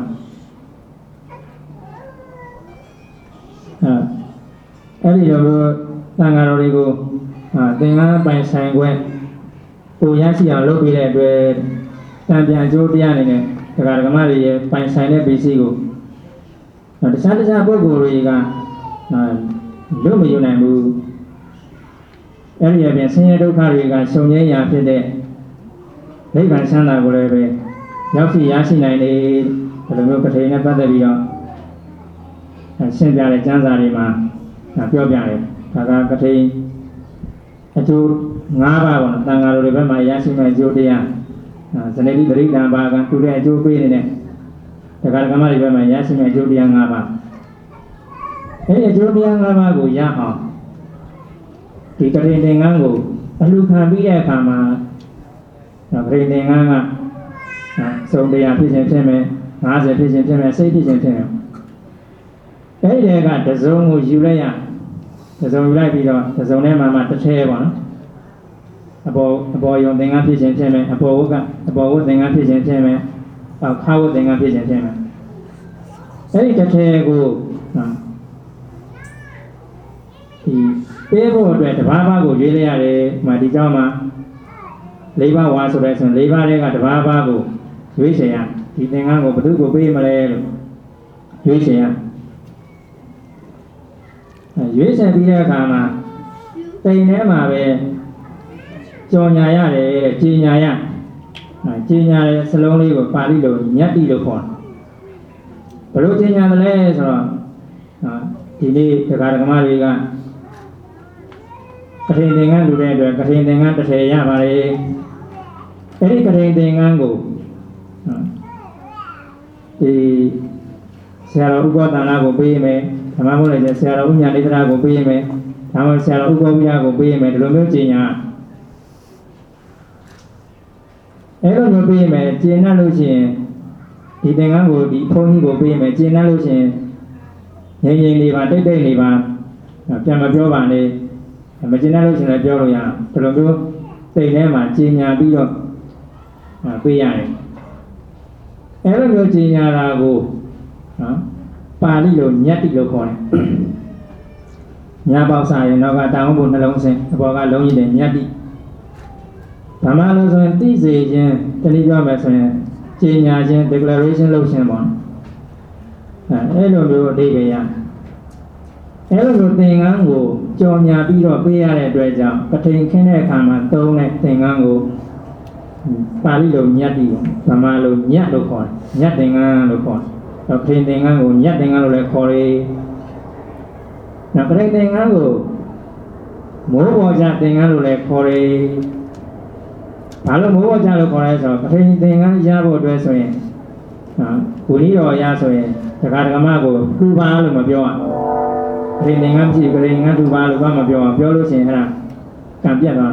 အဲ့ဒီလိုသံဃာတော်တွေကိုသင်္ကန်းပိုင်ဆိုင်ခွင့်ပိုရရှိအောင်လုပ်ပေးတဲ့အတွက်တန်ပြန်အကျိုးတရားအနေနဲ့ဒကာဒကမတွေရဲ့ပိုင်ဆိုင်တဲ့ပစ္စည်းကိုတခြားတခြားပုဂ္ဂိုလ်တွေကလွတ်မယူနိုင်ဘူးအဲ့ဒီအပြင်ဆင်းရဲဒုက္ခတွေကရှုံငြိမ်းရာဖြစ်တဲ့နိဗ္ဗာန်ချမ်းသာကိုလည်းပဲရောက်ရှိရရှိနိုင်တယ်ဒီလိုမျိုးကထိန်နဲ့ပတ်သက်ပြီးတော့ရှင်းပြတဲ့ကျမ်းစာတွေမှာပြောပြတယ်ဒါကကထိန်အကျိုး၅ပါးပေါ့နော်တန်ဃာတော်တွေဘက်မှာရရှိမဲ့အကျိုးတရားဇနေတိပရိက္ခဘာကသူတဲ့အကျိုးပေးနေတဲ့ဒကာဒကမတွေဘက်မှာရရှိမဲ့အကျိုးတရား၅ပါးအဲဒီအကျိုးတရား၅ပါးကိုရအောင်ဒီကထိန်သင်္ကန်းကိုအလှခံပြီးတဲ့အခါမှာကထိန်သင်္ကန်းကစုံတရားဖြစ်ခြင်းဖြစ်မယ်၅၀ဖြစ်ခြင်းဖြစ်မယ်စိတ်ဖြစ်ခြင်းဖြစ်မယ်အဲ့ဒီကတစုံကိုယူလိုက်ရတစုံယူလိုက်ပြီးတော့တစုံထဲမှာမှတစ်ထဲပေါ့နော်အပေါ်အပေါ်ယုံသင်္ကန်းဖြစ်ခြင်းဖြစ်မယ်အပေါ်ဝတ်ကအပေါ်ဝတ်သင်္ကန်းဖြစ်ခြင်းဖြစ်မယ်အောက်ခါဝတ်သင်္ကန်းဖြစ်ခြင်းဖြစ်မယ်အဲ့ဒီတစ်ထဲကိုပေးဖို့အတွက်တဘာဘာကိုရွေးလိုက်ရတယ်မှာဒီကြောင့်မှာလေးပါးဝါဆိုတဲ့ဆိုလေးပါးတွေကတဘာဘာကိုရွေးချယ်ရဒီသင်္ကန်းကိုဘယ်သူကိုပေးမလဲလို့ရွေးချယ်ရရွေးချယ်ပြီးတဲ့အခါမှာတိမ်ထဲမှာပဲကြော်ညာရတယ်ကြေညာရကြေညာတဲ့စလုံးလေးကိုပါဠိလိုညတ်တိလို့ခေါ်တယ်ဘယ်လိုကြေညာသလဲဆိုတော့ဒီနေ့တရားဓမ္မတွေကကထိန်သင်္ကန်းလူတဲ့အတွက်ကထိန်သင်္ကန်းတစ်ထည်ရပါလေအဲ့ဒီကထိန်သင်္ကန်းကိုဒီဆရာတော်ဥပ္ပဒါနကိုပေးမယ်ဓမ္မမို့လည်းဆရာတော်ဥညာဒိဋ္ဌာကိုပေးမယ်ဒါမှဆရာတော်ဥပ္ပဝိယကိုပေးမယ်ဒီလိုမျိုးကြေညာအဲ့လိုမျိုးပေးမယ်ကြေညာလို့ရှိရင်ဒီသင်္ကန်းကိုဒီဘုန်းကြီးကိုပေးမယ်ကြေညာလို့ရှိရင်ငြိမ်ငြိမ်လေးပါတိတ်တိတ်လေးပါပြန်မပြောပါနဲ့မကြေညာလို့ရှိရင်လည်းပြောလို့ရအောင်ဒီလိုမျိုးစိတ်ထဲမှာကြေညာပြီးတော့ပေးရတယ်အဲ့လိုမျိုးကြေညာတာကိုနော်ပါဠိလိုညတ်တိလို့ခေါ်တယ်ညာပေါက်စာရင်တော့ကတောင်းဖို့နှလုံးစင်အပေါ်ကလုံးကြီးတယ်ညတ်တိဗမာလိုဆိုရင်သိစေခြင်းတနည်းပြောမယ်ဆိုရင်ကြေညာခြင်း declaration လုပ်ခြင်းပေါ့အဲအဲ့လိုမျိုးအဓိပ္ပာယ်ရအဲ့လိုမျိုးသင်္ကန်းကိုကြော်ညာပြီးတော့ပေးရတဲ့အတွက်ကြောင့်ကထိန်ခင်းတဲ့အခါမှာသုံးတဲ့သင်္ကန်းကိုပါဠိလိုညတ်တိပေါ့ဗမာလိုညတ်လို့ခေါ်တယ်ညတ်သင်္ကန်းလို့ခေါ်တယ်တော့ကထိန်သင်္ကန်းကိုညတ်သင်္ကန်းလို့လည်းခေါ်တယ်နောက်ကထိန်သင်္ကန်းကိုမိုးပေါ်ကြသင်္ကန်းလို့လည်းခေါ်တယ်ဘာလို့မိုးပေါ်ကြလို့ခေါ်လဲဆိုတော့ကထိန်သင်္ကန်းရဖို့အတွက်ဆိုရင်နော်ဂုဏီတော်ရဆိုရင်တရားဓမ္မကိုထူပါလို့မပြောရကထိန်သင်္ကန်းဖြစ်ကထိန်သင်္ကန်းထူပါလို့ကမပြောအောင်ပြောလို့ရှိရင်အဲ့ဒါကံပြတ်သွား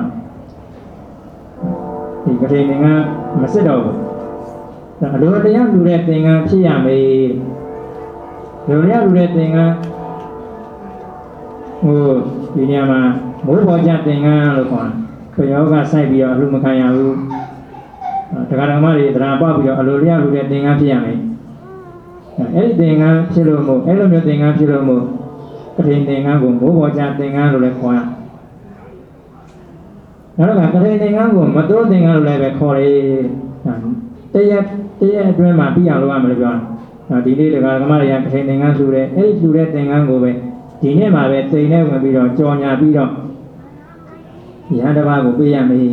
ဒီကထိန်သင်္ကန်းမစစ်တော့ဘူးအလိုတရားလူတဲ့သင်္ကန်းဖြစ်ရမယ်လူရလူတဲ့သင်္ကန်းဟိုဒီနေရာမှာမိုးပေါ်ကြသင်္ကန်းလို့ခေါ်တယ်ခရောကစိုက်ပြီးတော့အလူမခံရဘူးတရားဓမ္မတွေတရားပေါက်ပြီးတော့အလိုတရားလူတဲ့သင်္ကန်းဖြစ်ရမယ်အဲ့ဒီသင်္ကန်းဖြစ်လို့မို့အဲ့လိုမျိုးသင်္ကန်းဖြစ်လို့မို့ကထိန်သင်္ကန်းကိုမိုးပေါ်ကြသင်္ကန်းလို့လည်းခေါ်ရနောက်တော့ကထိန်သင်္ကန်းကိုမတိုးသင်္ကန်းလို့လည်းပဲခေါ်တယ်တရက်တရက်အတွင်းမှာပြီးအောင်လုပ်ရမယ်လို့ပြောတာဒီနေ့တရားဓမ္မတွေကကထိန်သင်္ကန်းလှူတယ်အဲ့ဒီလှူတဲ့သင်္ကန်းကိုပဲဒီနေ့မှာပဲတိမ်နဲ့ဝင်ပြီးတော့ကြော်ညာပြီးတော့ယဟန်တစ်ပါးကိုပေးရမယ်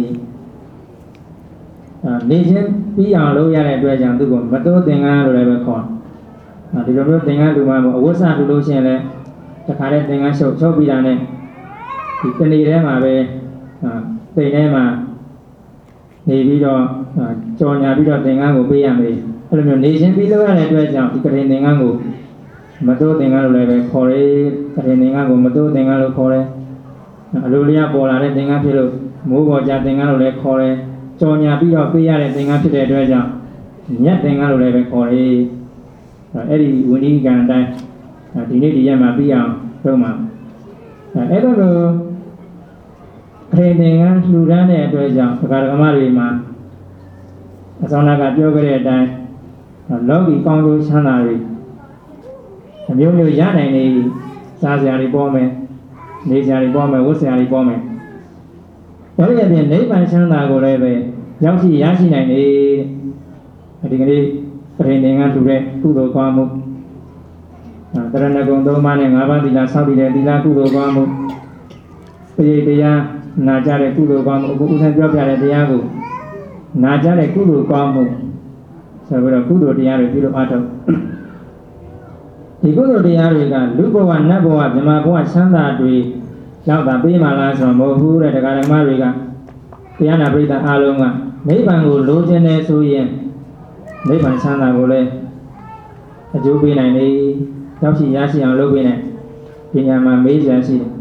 နေချင်းပြီးအောင်လုပ်ရတဲ့အတွက်ကြောင့်သူကမတိုးသင်္ကန်းလို့လည်းပဲခေါ်ဒီလိုမျိုးသင်္ကန်းလူမှမအဝတ်စားလူလို့ရှိရင်လည်းတခါတည်းသင်္ကန်းချုပ်ချုပ်ပြီးတာနဲ့ဒီတနေ့ထဲမှာပဲတိမ်ထဲမှာနေပြီးတော့ကြော်ညာပြီးတော့သင်္ကန်းကိုပေးရမယ်အဲ့လိုမျိုးနေချင်းပြီးလုပ်ရတဲ့အတွက်ကြောင့်ဒီကထိန်သင်္ကန်းကိုမတိုးသင်္ကန်းလို့လည်းပဲခေါ်တယ်ကထိန်သင်္ကန်းကိုမတိုးသင်္ကန်းလို့ခေါ်တယ်အလိုလျာပေါ်လာတဲ့သင်္ကန်းဖြစ်လို့မိုးပေါ်ကြသင်္ကန်းလို့လည်းခေါ်တယ်ကြော်ညာပြီးတော့ပေးရတဲ့သင်္ကန်းဖြစ်တဲ့အတွက်ကြောင့်ညက်သင်္ကန်းလို့လည်းပဲခေါ်တယ်အဲ့ဒီဝိနည်းကံအတိုင်းဒီနေ့ဒီရက်မှာပြီးအောင်လုပ်မှာအဲ့လိုလိုကထိန်သင်္ကန်းလှူဒန်းတဲ့အတွက်ကြောင့်ဒကာဒကမတွေမှာအစောနာကပြောခဲ့တဲ့အတိုင်းလောကီကောင်းကျိုးချမ်းသာတွေအမျိုးမျိုးရနိုင်နေစားစရာတွေပေါ်မယ်နေစရာတွေပေါ်မယ်ဝတ်စရာတွေပေါ်မယ်ဒါလည်းပြင်နိဗ္ဗာန်ချမ်းသာကိုလည်းပဲရောက်ရှိရရှိနိုင်တယ်ဒီကနေ့ပရိနိဗ္ဗာန်ထူတဲ့ကုသိုလ်ကောင်းမှုတရဏဂုံသုံးပါးနဲ့ငါးပါးသီလဆောက်တည်တဲ့သီလကုသိုလ်ကောင်းမှုပရိတရားနာကြတဲ့ကုသိုလ်ကောင်းမှုအခုဥစ္စာပြောပြတဲ့တရားကိုနာကြတဲ့ကုသိုလ်ကောင်းမှုဆိုပြီးတော့ကုသိုလ်တရားတွေပြုလို့အားထုတ်ဒီကုသိုလ်တရားတွေကလူဘဝနတ်ဘဝဗြဟ္မာဘဝချမ်းသာတွေလောက်တာပေးမှလားဆိုတော့မဟုတ်ဘူးတဲ့တရားဓမ္မတွေကတရားနာပရိသတ်အားလုံးကနိဗ္ဗာန်ကိုလိုချင်တယ်ဆိုရင်နိဗ္ဗာန်ချမ်းသာကိုလည်းအကျိုးပေးနိုင်လေရောက်ရှိရရှိအောင်လုပ်ပေးနိုင်ပညာမှာမေးစရာရှိတယ်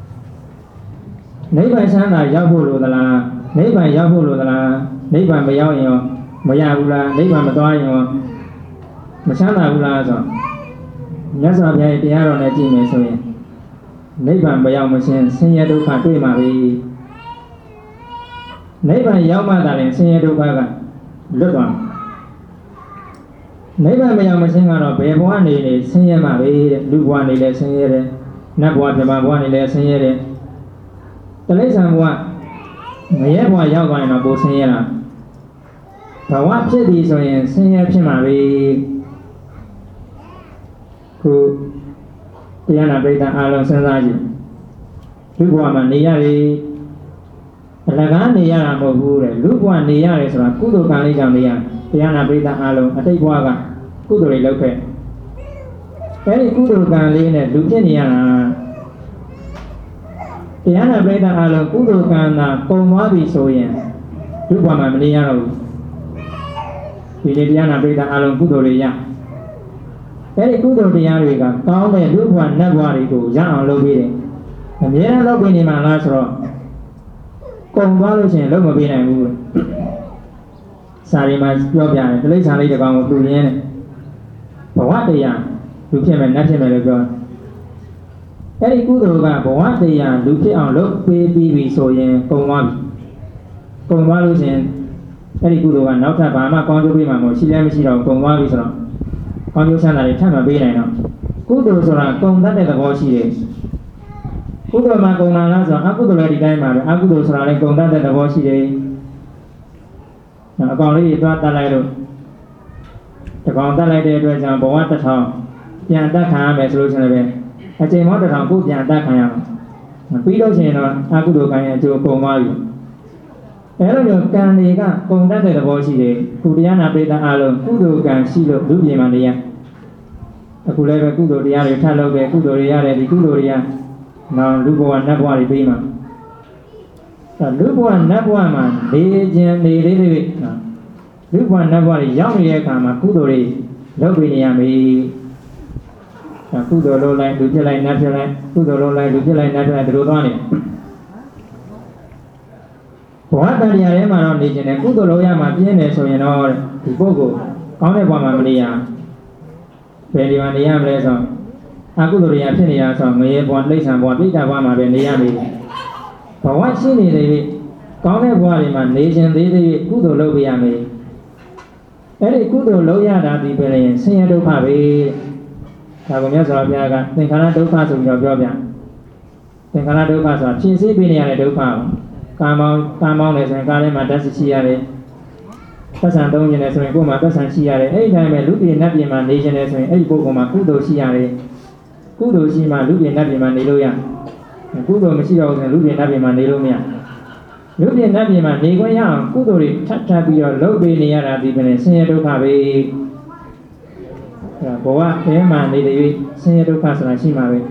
နိဗ္ဗာန်ချမ်းသာရောက်ဖို့လိုသလားနိဗ္ဗာန်ရောက်ဖို့လိုသလားနိဗ္ဗာန်မရောက်ရင်ရောမရဘူးလားနိဗ္ဗာန်မသွားရင်ရောမချမ်းသာဘူးလားဆိုတော့မြတ်စွာဘုရားရဲ့တရားတော်နဲ့ကြည့်မယ်ဆိုရင်နိဗ္ဗာန်မရောက်မချင်းဆင်းရဲဒုက္ခတွေ့မှာပဲနိဗ္ဗာန်ရောက်မှသာလျှင်ဆင်းရဲဒုက္ခကလွတ်သွားမှာနိဗ္ဗာန်မရောက်မချင်းကတော့ဘယ်ဘဝနေနေဆင်းရဲမှာပဲတဲ့လူဘဝနေလဲဆင်းရဲတယ်နတ်ဘဝပြမဘဝနေလဲဆင်းရဲတယ်တလိษံဘဝငရဲဘဝရောက်သွားရင်တော့ပိုဆင်းရဲတာဘဝဖြစ်ပြီဆိုရင်ဆင်းရဲဖြစ်မှာပဲခုတရားနာပိဋကအားလုံးစဉ်းစားကြည့်လူဘဝမှာနေရတယ်အလကားနေရတာမဟုတ်ဘူးတဲ့လူဘဝနေရတယ်ဆိုတာကုသိုလ်ကံလေးကြောင့်နေရတရားနာပိဋကအားလုံးအတိတ်ဘဝကကုသိုလ်တွေလုပ်ခဲ့အဲဒီကုသိုလ်ကံလေးနဲ့လူဖြစ်နေရတာတရားနာပိဋကအားလုံးကုသိုလ်ကံသာပုံသွားပြီဆိုရင်လူဘဝမှာမနေရတော့ဘူးဒီနေ့တရားနာပိဋကအားလုံးကုသိုလ်တွေရအဲဒီကုသိုလ်တရားတွေကကောင်းတဲ့လူဘဝနတ်ဘဝတွေကိုရအောင်လုပ်ပေးတယ်အမြဲတမ်းလုပ်ပေးနေမှာလားဆိုတော့ကုန်သွားလို့ရှိရင်လုံးမပေးနိုင်ဘူးစာရီမှာပြောပြတယ်တိလိစ္ဆာန်လေးတစ်ကောင်ကိုလူရင်းတယ်ဘဝတရားလူဖြစ်မယ်နတ်ဖြစ်မယ်လို့ပြောအဲ့ဒီကုသိုလ်ကဘဝတရားလူဖြစ်အောင်လုပ်ပေးပြီးပြီဆိုရင်ကုန်သွားပြီကုန်သွားလို့ရှိရင်အဲ့ဒီကုသိုလ်ကနောက်ထပ်ဘာမှကောင်းကျိုးပေးမှာမဟုတ်ရှိလည်းမရှိတော့ကုန်သွားပြီဆိုတော့ကောင်းကျိုးချမ်းသာတွေထပ်မပေးနိုင်တော့ကုသိုလ်ဆိုတာကုန်တတ်တဲ့သဘောရှိတယ်ကုသိုလ်မှာကုန်လာလားဆိုတော့အကုသိုလ်လည်းဒီတိုင်းပါပဲအကုသိုလ်ဆိုတာလည်းကုန်တတ်တဲ့သဘောရှိတယ်အကောင်လေးတွေသွားတတ်လိုက်လို့တကောင်တတ်လိုက်တဲ့အတွက်ကြောင့်ဘဝတစ်ထောင်ပြန်တတ်ခံရမယ်ဆိုလို့ရှိရင်လည်းအချိန်မောတစ်ထောင်ကိုပြန်တတ်ခံရအောင်ပြီးတော့ရှင်တော့အကုသိုလ်ကံရဲ့အကျိုးကုန်သွားပြီအဲလိုမျိုးကံတွေကကုန်တတ်တဲ့သဘောရှိတယ်ကုတရားနာပိဋကအားလုံးကုသိုလ်ကံရှိလို့လူပြင်မှာနေရအခုလည်းပဲကုသိုလ်တရားတွေထပ်လုပ်တယ်ကုသိုလ်တွေရတယ်ဒီကုသိုလ်တွေကနောက်လူဘဝနတ်ဘဝတွေပြီးမှာအဲလူဘဝနတ်ဘဝမှာနေခြင်းနေလေးလေးနော်လူဘဝနတ်ဘဝတွေရောက်နေတဲ့အခါမှာကုသိုလ်တွေလုပ်ပြီးနေရမယ်အဲကုသိုလ်လုပ်လိုက်လူဖြစ်လိုက်နတ်ဖြစ်လိုက်ကုသိုလ်လုပ်လိုက်လူဖြစ်လိုက်နတ်ဖြစ်လိုက်ဒီလိုသွားနေဘဝတရားထဲမှာတော့နေခြင်းနဲ့ကုသိုလ်လုပ်ရမှာပြင်းတယ်ဆိုရင်တော့ဒီပုဂ္ဂိုလ်ကောင်းတဲ့ဘဝမှာမနေရဘယ်ဒီမှာနေရမလဲဆိုအကုသိုလ်တွေဖြစ်နေတာဆိုငရေဘဝလိမ့်ဆံဘဝပိဋကဘဝမှာပဲနေရမယ်ဘဝရှိနေသေးပြီကောင်းတဲ့ဘဝတွေမှာနေခြင်းသေးသေးကုသိုလ်လုပ်ပြရမယ်အဲ့ဒီကုသိုလ်လုပ်ရတာဒီပဲလေဆင်းရဲဒုက္ခပဲဒါကမြတ်စွာဘုရားကသင်္ခါရဒုက္ခဆိုပြီးတော့ပြောပြသင်္ခါရဒုက္ခဆိုတာဖြည့်ဆည်းပေးနေရတဲ့ဒုက္ခကာမောင်းကာမောင်းနေဆိုရင်ကားထဲမှာဓာတ်ရှိရတယ်သက်ဆံသုံးခြင်းနဲ့ဆိုရင်ကိုယ်မှာသက်ဆံရှိရတယ်အဲ့ဒီတိုင်းပဲလူပြည်နတ်ပြည်မှာနေခြင်းနဲ့ဆိုရင်အဲ့ဒီပုဂ္ဂိုလ်မှာကုသိုလ်ရှိရတယ်ကုသိုလ်ရှိမှလူပြည်နတ်ပြည်မှာနေလို့ရကုသိုလ်မရှိတော့ဘူးဆိုရင်လူပြည်နတ်ပြည်မှာနေလို့မရလူပြည်နတ်ပြည်မှာနေခွင့်ရအောင်ကုသိုလ်တွေထပ်ထပ်ပြီးတော့လုပ်ပေးနေရတာဒီပဲဆင်းရဲဒုက္ခပဲအဲဘဝအဲမှာနေတဲ့၍ဆင်းရဲဒုက္ခဆိုတာရှိမှာပဲ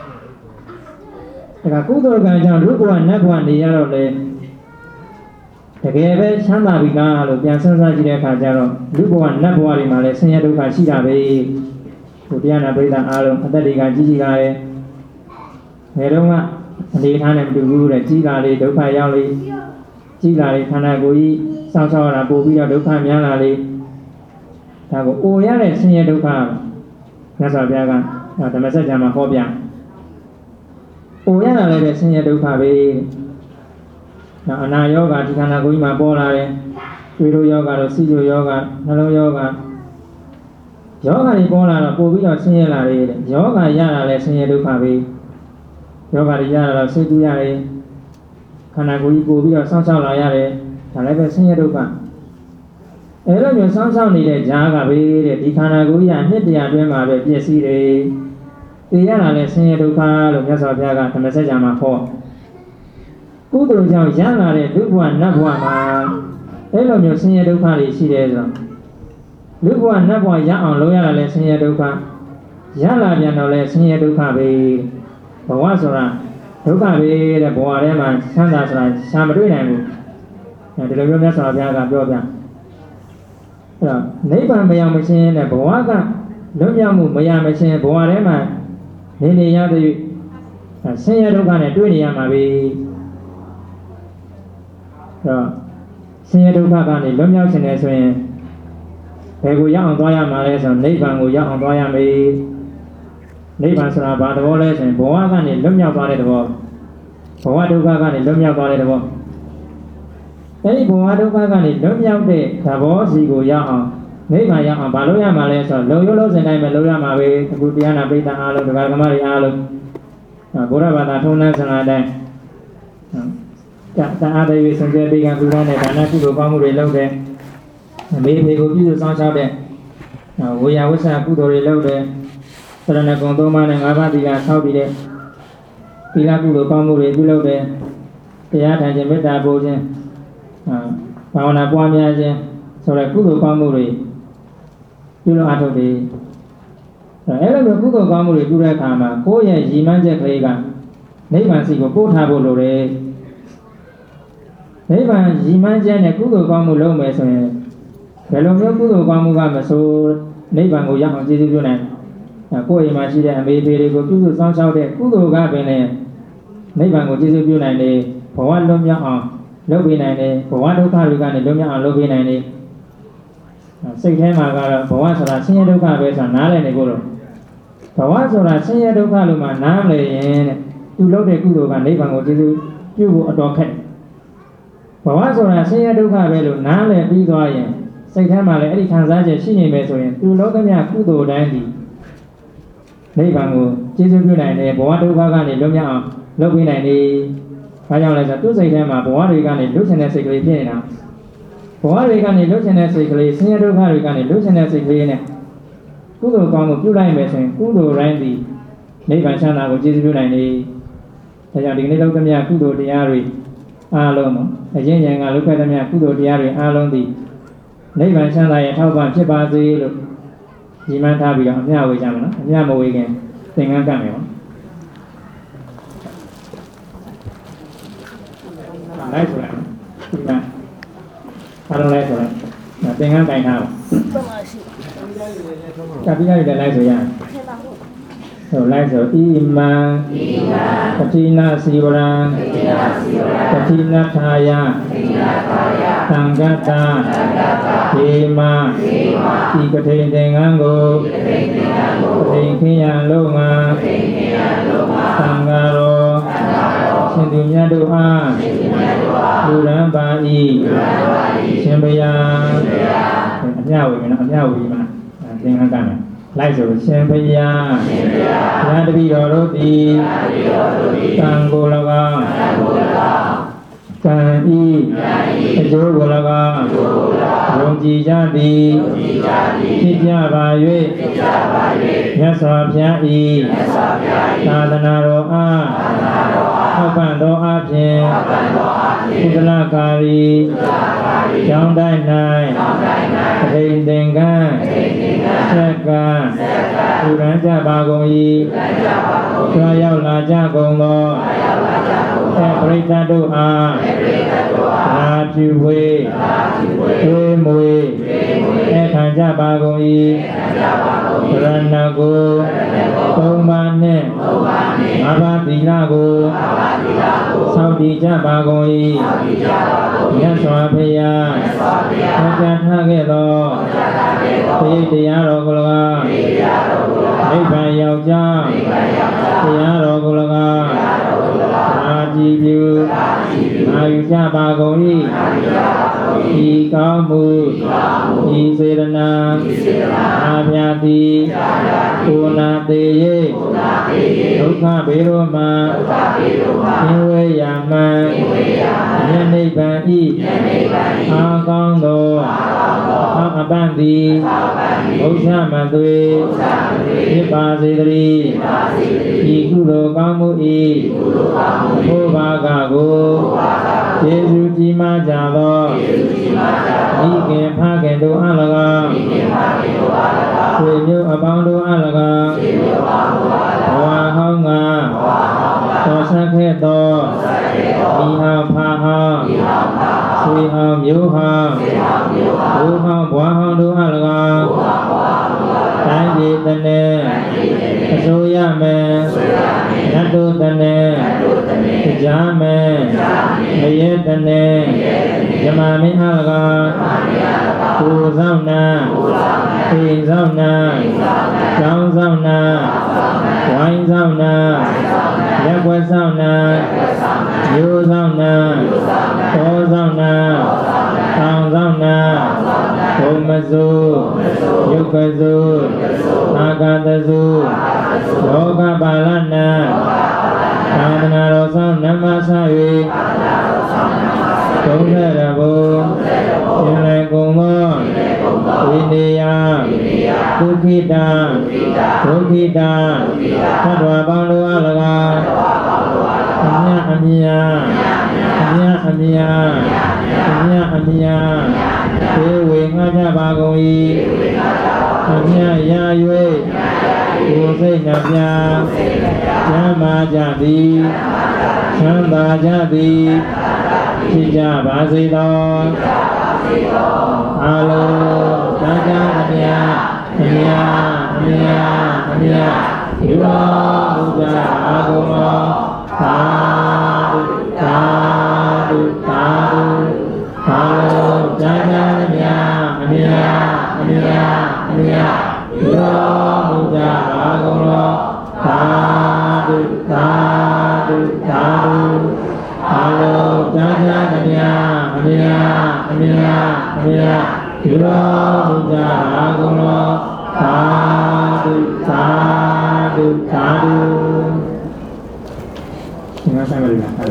ဒါကကုသိုလ်ကံကြောင့်လူဘဝနတ်ဘဝနေရတော့လေတကယ်ပဲချမ်းသာပြီလားလို့ပြန်စဉ်းစားကြည့်တဲ့အခါကျတော့လူဘဝနတ်ဘဝတွေမှာလည်းဆင်းရဲဒုက္ခရှိတာပဲဟိုတရားနာပိဋကအားလုံးအသက်တွေကကြီးကြီးလာတယ်ဘယ်တော့မှအနေထားနဲ့မတူဘူးတဲ့ကြီးလာလေဒုက္ခရောက်လေကြီးလာလေခန္ဓာကိုယ်ကြီးစောင့်ရှောက်ရတာပို့ပြီးတော့ဒုက္ခများလာလေဒါကိုအိုရတဲ့ဆင်းရဲဒုက္ခမြတ်စွာဘုရားကဓမ္မစကြာမှာဟောပြအိုရတာလည်းဆင်းရဲဒုက္ခပဲနောက်အနာယောဂဒီခန္ဓာကိုယ်ကြီးမှာပေါ်လာတယ်တွေးလို့ယောဂတော့စိလို့ယောဂနှလုံးယောဂယောဂတွေပေါ်လာတော့ပို့ပြီးတော့ဆင်းရဲလာတယ်တဲ့ယောဂရတာလည်းဆင်းရဲဒုက္ခပဲယောဂတွေရတာတော့စိတ်ကူးရတယ်ခန္ဓာကိုယ်ကြီးပို့ပြီးတော့ဆောင်းဆောင်းလာရတယ်ဒါလည်းပဲဆင်းရဲဒုက္ခအဲလိုမျိုးဆောင်းဆောင်းနေတဲ့ဈာကပဲတဲ့ဒီခန္ဓာကိုယ်ကြီးအနှစ်တရာအတွင်းမှာပဲပြည့်စည်တယ်သိရတာလည်းဆင်းရဲဒုက္ခလို့မြတ်စွာဘုရားကဓမ္မစကြာမှာဟောကုသိုလ်ကြောင့်ရလာတဲ့ဒုက္ခနတ်ဘဝမှာအဲလိုမျိုးဆင်းရဲဒုက္ခတွေရှိတယ်ဆိုတော့လူဘဝနတ်ဘဝရအောင်လုပ်ရတာလဲဆင်းရဲဒုက္ခရလာပြန်တော့လဲဆင်းရဲဒုက္ခပဲဘဝဆိုတာဒုက္ခပဲတဲ့ဘဝထဲမှာချမ်းသာဆိုတာရှာမတွေ့နိုင်ဘူးအဲဒီလိုမျိုးမြတ်စွာဘုရားကပြောပြအဲ့တော့နိဗ္ဗာန်မရောက်မချင်းတဲ့ဘဝကလွတ်မြောက်မှုမရမချင်းဘဝထဲမှာနေနေရတဲ့ဆင်းရဲဒုက္ခနဲ့တွေ့နေရမှာပဲတော့ဆင်းရဲဒုက္ခကနေလွတ်မြောက်ခြင်းနဲ့ဆိုရင်ဘယ်ကိုရောက်အောင်သွားရမှာလဲဆိုတော့နိဗ္ဗာန်ကိုရောက်အောင်သွားရမယ်နိဗ္ဗာန်ဆိုတာဘာသဘောလဲဆိုရင်ဘဝကနေလွတ်မြောက်သွားတဲ့သဘောဘဝဒုက္ခကနေလွတ်မြောက်သွားတဲ့သဘောအဲဒီဘဝဒုက္ခကနေလွတ်မြောက်တဲ့သဘောစီကိုရောက်အောင်နိဗ္ဗာန်ရောက်အောင်ဘာလို့ရမှာလဲဆိုတော့လုံရုံးလုံးစင်တိုင်းပဲလုံရမှာပဲအခုတရားနာပိဋကအားလုံးဒကာဓမ္မတွေအားလုံးဘုရားဘာသာထုံးတမ်းဆန္ဒတိုင်းတအားတည်းစံကြဲပေးကံပြုတဲ့ဒါနကုသိုလ်ကောင်းမှုတွေလုပ်တယ်မေဖေကိုပြုစုစောင့်ရှောက်တဲ့ဝေယဝိဆာကုသိုလ်တွေလုပ်တယ်သရဏဂုံသုံးပါးနဲ့ငါးပါးသီလဆောက်ပြီးတဲ့သီလကုသိုလ်ကောင်းမှုတွေပြုလုပ်တယ်တရားထိုင်ခြင်းမေတ္တာပို့ခြင်းဘာဝနာပွားများခြင်းဆိုတဲ့ကုသိုလ်ကောင်းမှုတွေပြုလုပ်အထောက်တယ်အဲ့လိုကုသိုလ်ကောင်းမှုတွေပြုတဲ့အခါမှာကိုယ့်ရဲ့ရည်မှန်းချက်ကလေးကနိဗ္ဗာန်စီကိုပို့ထားဖို့လိုတယ်နိဗ္ဗာန်ရည်မှန်းချက်နဲ့ကုသိုလ်ကောင်းမှုလုပ်မယ်ဆိုရင်ဘယ်လိုမျိုးကုသိုလ်ကောင်းမှုကမဆိုနိဗ္ဗာန်ကိုရောက်အောင်ကျေးဇူးပြုနိုင်ကိုယ့်အိမ်မှာရှိတဲ့အမေဖေတွေကိုပြုစုစောင့်ရှောက်တဲ့ကုသိုလ်ကပင်လည်းနိဗ္ဗာန်ကိုကျေးဇူးပြုနိုင်တယ်ဘဝလွတ်မြောက်အောင်လုပ်ပေးနိုင်တယ်ဘဝဒုက္ခတွေကနေလွတ်မြောက်အောင်လုပ်ပေးနိုင်တယ်စိတ်ထဲမှာကတော့ဘဝဆိုတာဆင်းရဲဒုက္ခပဲဆိုတာနားလည်နေကိုလို့ဘဝဆိုတာဆင်းရဲဒုက္ခလို့မှနားမလည်ရင်တဲ့သူလုပ်တဲ့ကုသိုလ်ကနိဗ္ဗာန်ကိုကျေးဇူးပြုဖို့အတော်ခက်ဘဝဆိုတာဆင်းရဲဒုက္ခပဲလို့နားလည်ပြီးသွားရင်စိတ်ထဲမှာလည်းအဲ့ဒီခံစားချက်ရှိနေမယ်ဆိုရင်သူလုပ်သမျှကုသိုလ်တိုင်းဒီနိဗ္ဗာန်ကိုကျေးဇူးပြုနိုင်တယ်ဘဝဒုက္ခကနေလွတ်မြောက်အောင်လုပ်ပေးနိုင်တယ်။ဘာကြောင့်လဲဆိုတော့သူ့စိတ်ထဲမှာဘဝတွေကနေလွတ်ချင်တဲ့စိတ်ကလေးဖြစ်နေတာဘဝတွေကနေလွတ်ချင်တဲ့စိတ်ကလေးဆင်းရဲဒုက္ခတွေကနေလွတ်ချင်တဲ့စိတ်ကလေးနဲ့ကုသိုလ်ကောင်းမှုပြုလိုက်မယ်ဆိုရင်ကုသိုလ်တိုင်းဒီနိဗ္ဗာန်ချမ်းသာကိုကျေးဇူးပြုနိုင်တယ်။ဒါကြောင့်ဒီကနေ့လုပ်သမျှကုသိုလ်တရားတွေအားလုံးအရင်ရင်ကလုပ်ခဲ့သမျှကုသိုလ်တရားတွေအားလုံးဒီနိဗ္ဗာန်ချမ်းသာရဲ့ထောက်ပံ့ဖြစ်ပါစေလို့ညီမထားပြီးတော့အမျှဝေကြမယ်နော်အမျှမဝေခင်သင်္ကန်းကပ်မယ်နော်လိုက်ဆိုလိုက်ဒီကအားလုံးလိုက်ဆိုလိုက်သင်္ကန်းကင်ထားပါကပ်ပြီးလိုက်တယ်လိုက်ဆိုရဆိုလိုက်ဆိုဣမံပတိနာစီဝရံပတိနာထာယသံဃတာဒေမဤကထိန်သင်္ကန်းကိုကထိန်ခင်းရန်လုံးငါသံဃာရောရှင်သူမြတ်တို့အားလူရန်ပါဤရှင်ဘုရားအမြဝေမယ်နော်အမြဝေမှာသင်္ကန်းကမယ်လိုက်ဆိုရှင်ဘုရားဘုရားတပည့်တော်တို့သည်ကံကို၎င်းကံဤအကျိုးကို၎င်းယုံကြည်ကြသည်ဖြစ်ကြပါ၍မြတ်စွာဘုရားဤသာသနာတော်အားထောက်ပံ့သောအဖြစ်ကုသလကာရီကျောင်းတိုင်း၌အထိန်သင်္ကန်းဆက်ကပူရန်ကြပါကုန်၏ကြွားရောက်လာကြကုန်သောအဲပရိသတ်တို့အားနာပြုဝေသွေးမွေအဲခံကြပါကုန်၏ရဏကိုသုံးပါးနှင့်ငါးပါးသီလကိုဆောက်တည်ကြပါကုန်၏မြတ်စွာဘုရားဟောကြားထားခဲ့သောတရားတရားတော်ကို၎င်းနိဗ္ဗာန်ရောက်ကြောင်းတရားတော်ကို၎င်းအာကြည်ပြုအာယူကြပါကုန်၏ဤကောင်းမှုဤစေတနာအာမြတ်တိကိုနာတေယေဒုက္ခဘေရောမသင်ဝေယမံယနိဗ္ဗာန်ဤအာကောင်းသောအာအပန္တိဘုရားမသွေဖြစ်ပါစေတည်းဤကုသိုလ်ကောင်းမှုဤဘုရားကကိုယေရှုကြီးမားကြသောဤခင်ဖခင်တို့အား၎င်းဆွေမျိုးအပေါင်းတို့အား၎င်းဘဝဟောင်းကတော်ဆက်ခဲ့သောဤဟောင်းဖာဟောင်းဆွေဟောင်းမျိုးဟောင်းဘုဟောင်းဘွားဟောင်းတို့အား၎င်းတိုင်းပြည်တနေအစိုးရမယ်နတ်တို့တနေကြားမယ်မရဲတနေဓမ္မမင်းအား၎င်းကိုယ်ဆောင်နာအိမ်ဆောင်နာကျောင်းဆောင်နာဝိုင်းဆောင်နာရက်ွက်ဆောင်နာမျိုးဆောင်နာတောဆောင်နာတောင်ဆောင်နာဘုံမစိုးယုတ်ကစိုးအာဂတစိုးလောကပါဠနာသနာတော်ဆောင်နမဆ၍သုံးရတဘူရှင်လေကုံသောဝိနေယဒုက္ခိတဒုက္ခိတသတ္တဝါပေါင်းတို့အား၎င်းအမြအမြအမြအမြအမြအမြသေဝေငါကြပါကုန်၏အမြရာ၍ကိုယ်စိတ်နှပြချမ်းသာကြသည်ချမ်းသာကြသည်ဖြစ်ကြပါစေသောအာလုံးတန်ကြအမြအမြအမြအမြဒီတော်မူကြပါကုန်သောသာဓုသာဓုသာဓုအာလုံးတန်ကြအမြအမြအမြအမြဒီတော်မူကြပါကုန်သောသာဓုသာဓုသာဓုအာလုံးတန်ကြအမြအမြအမြအမြဒီတော်မူကြပါကုန်သောသာဓုသာဓုသာဓုသင်္ဃဆိုင်ပါလိမ့်မယ်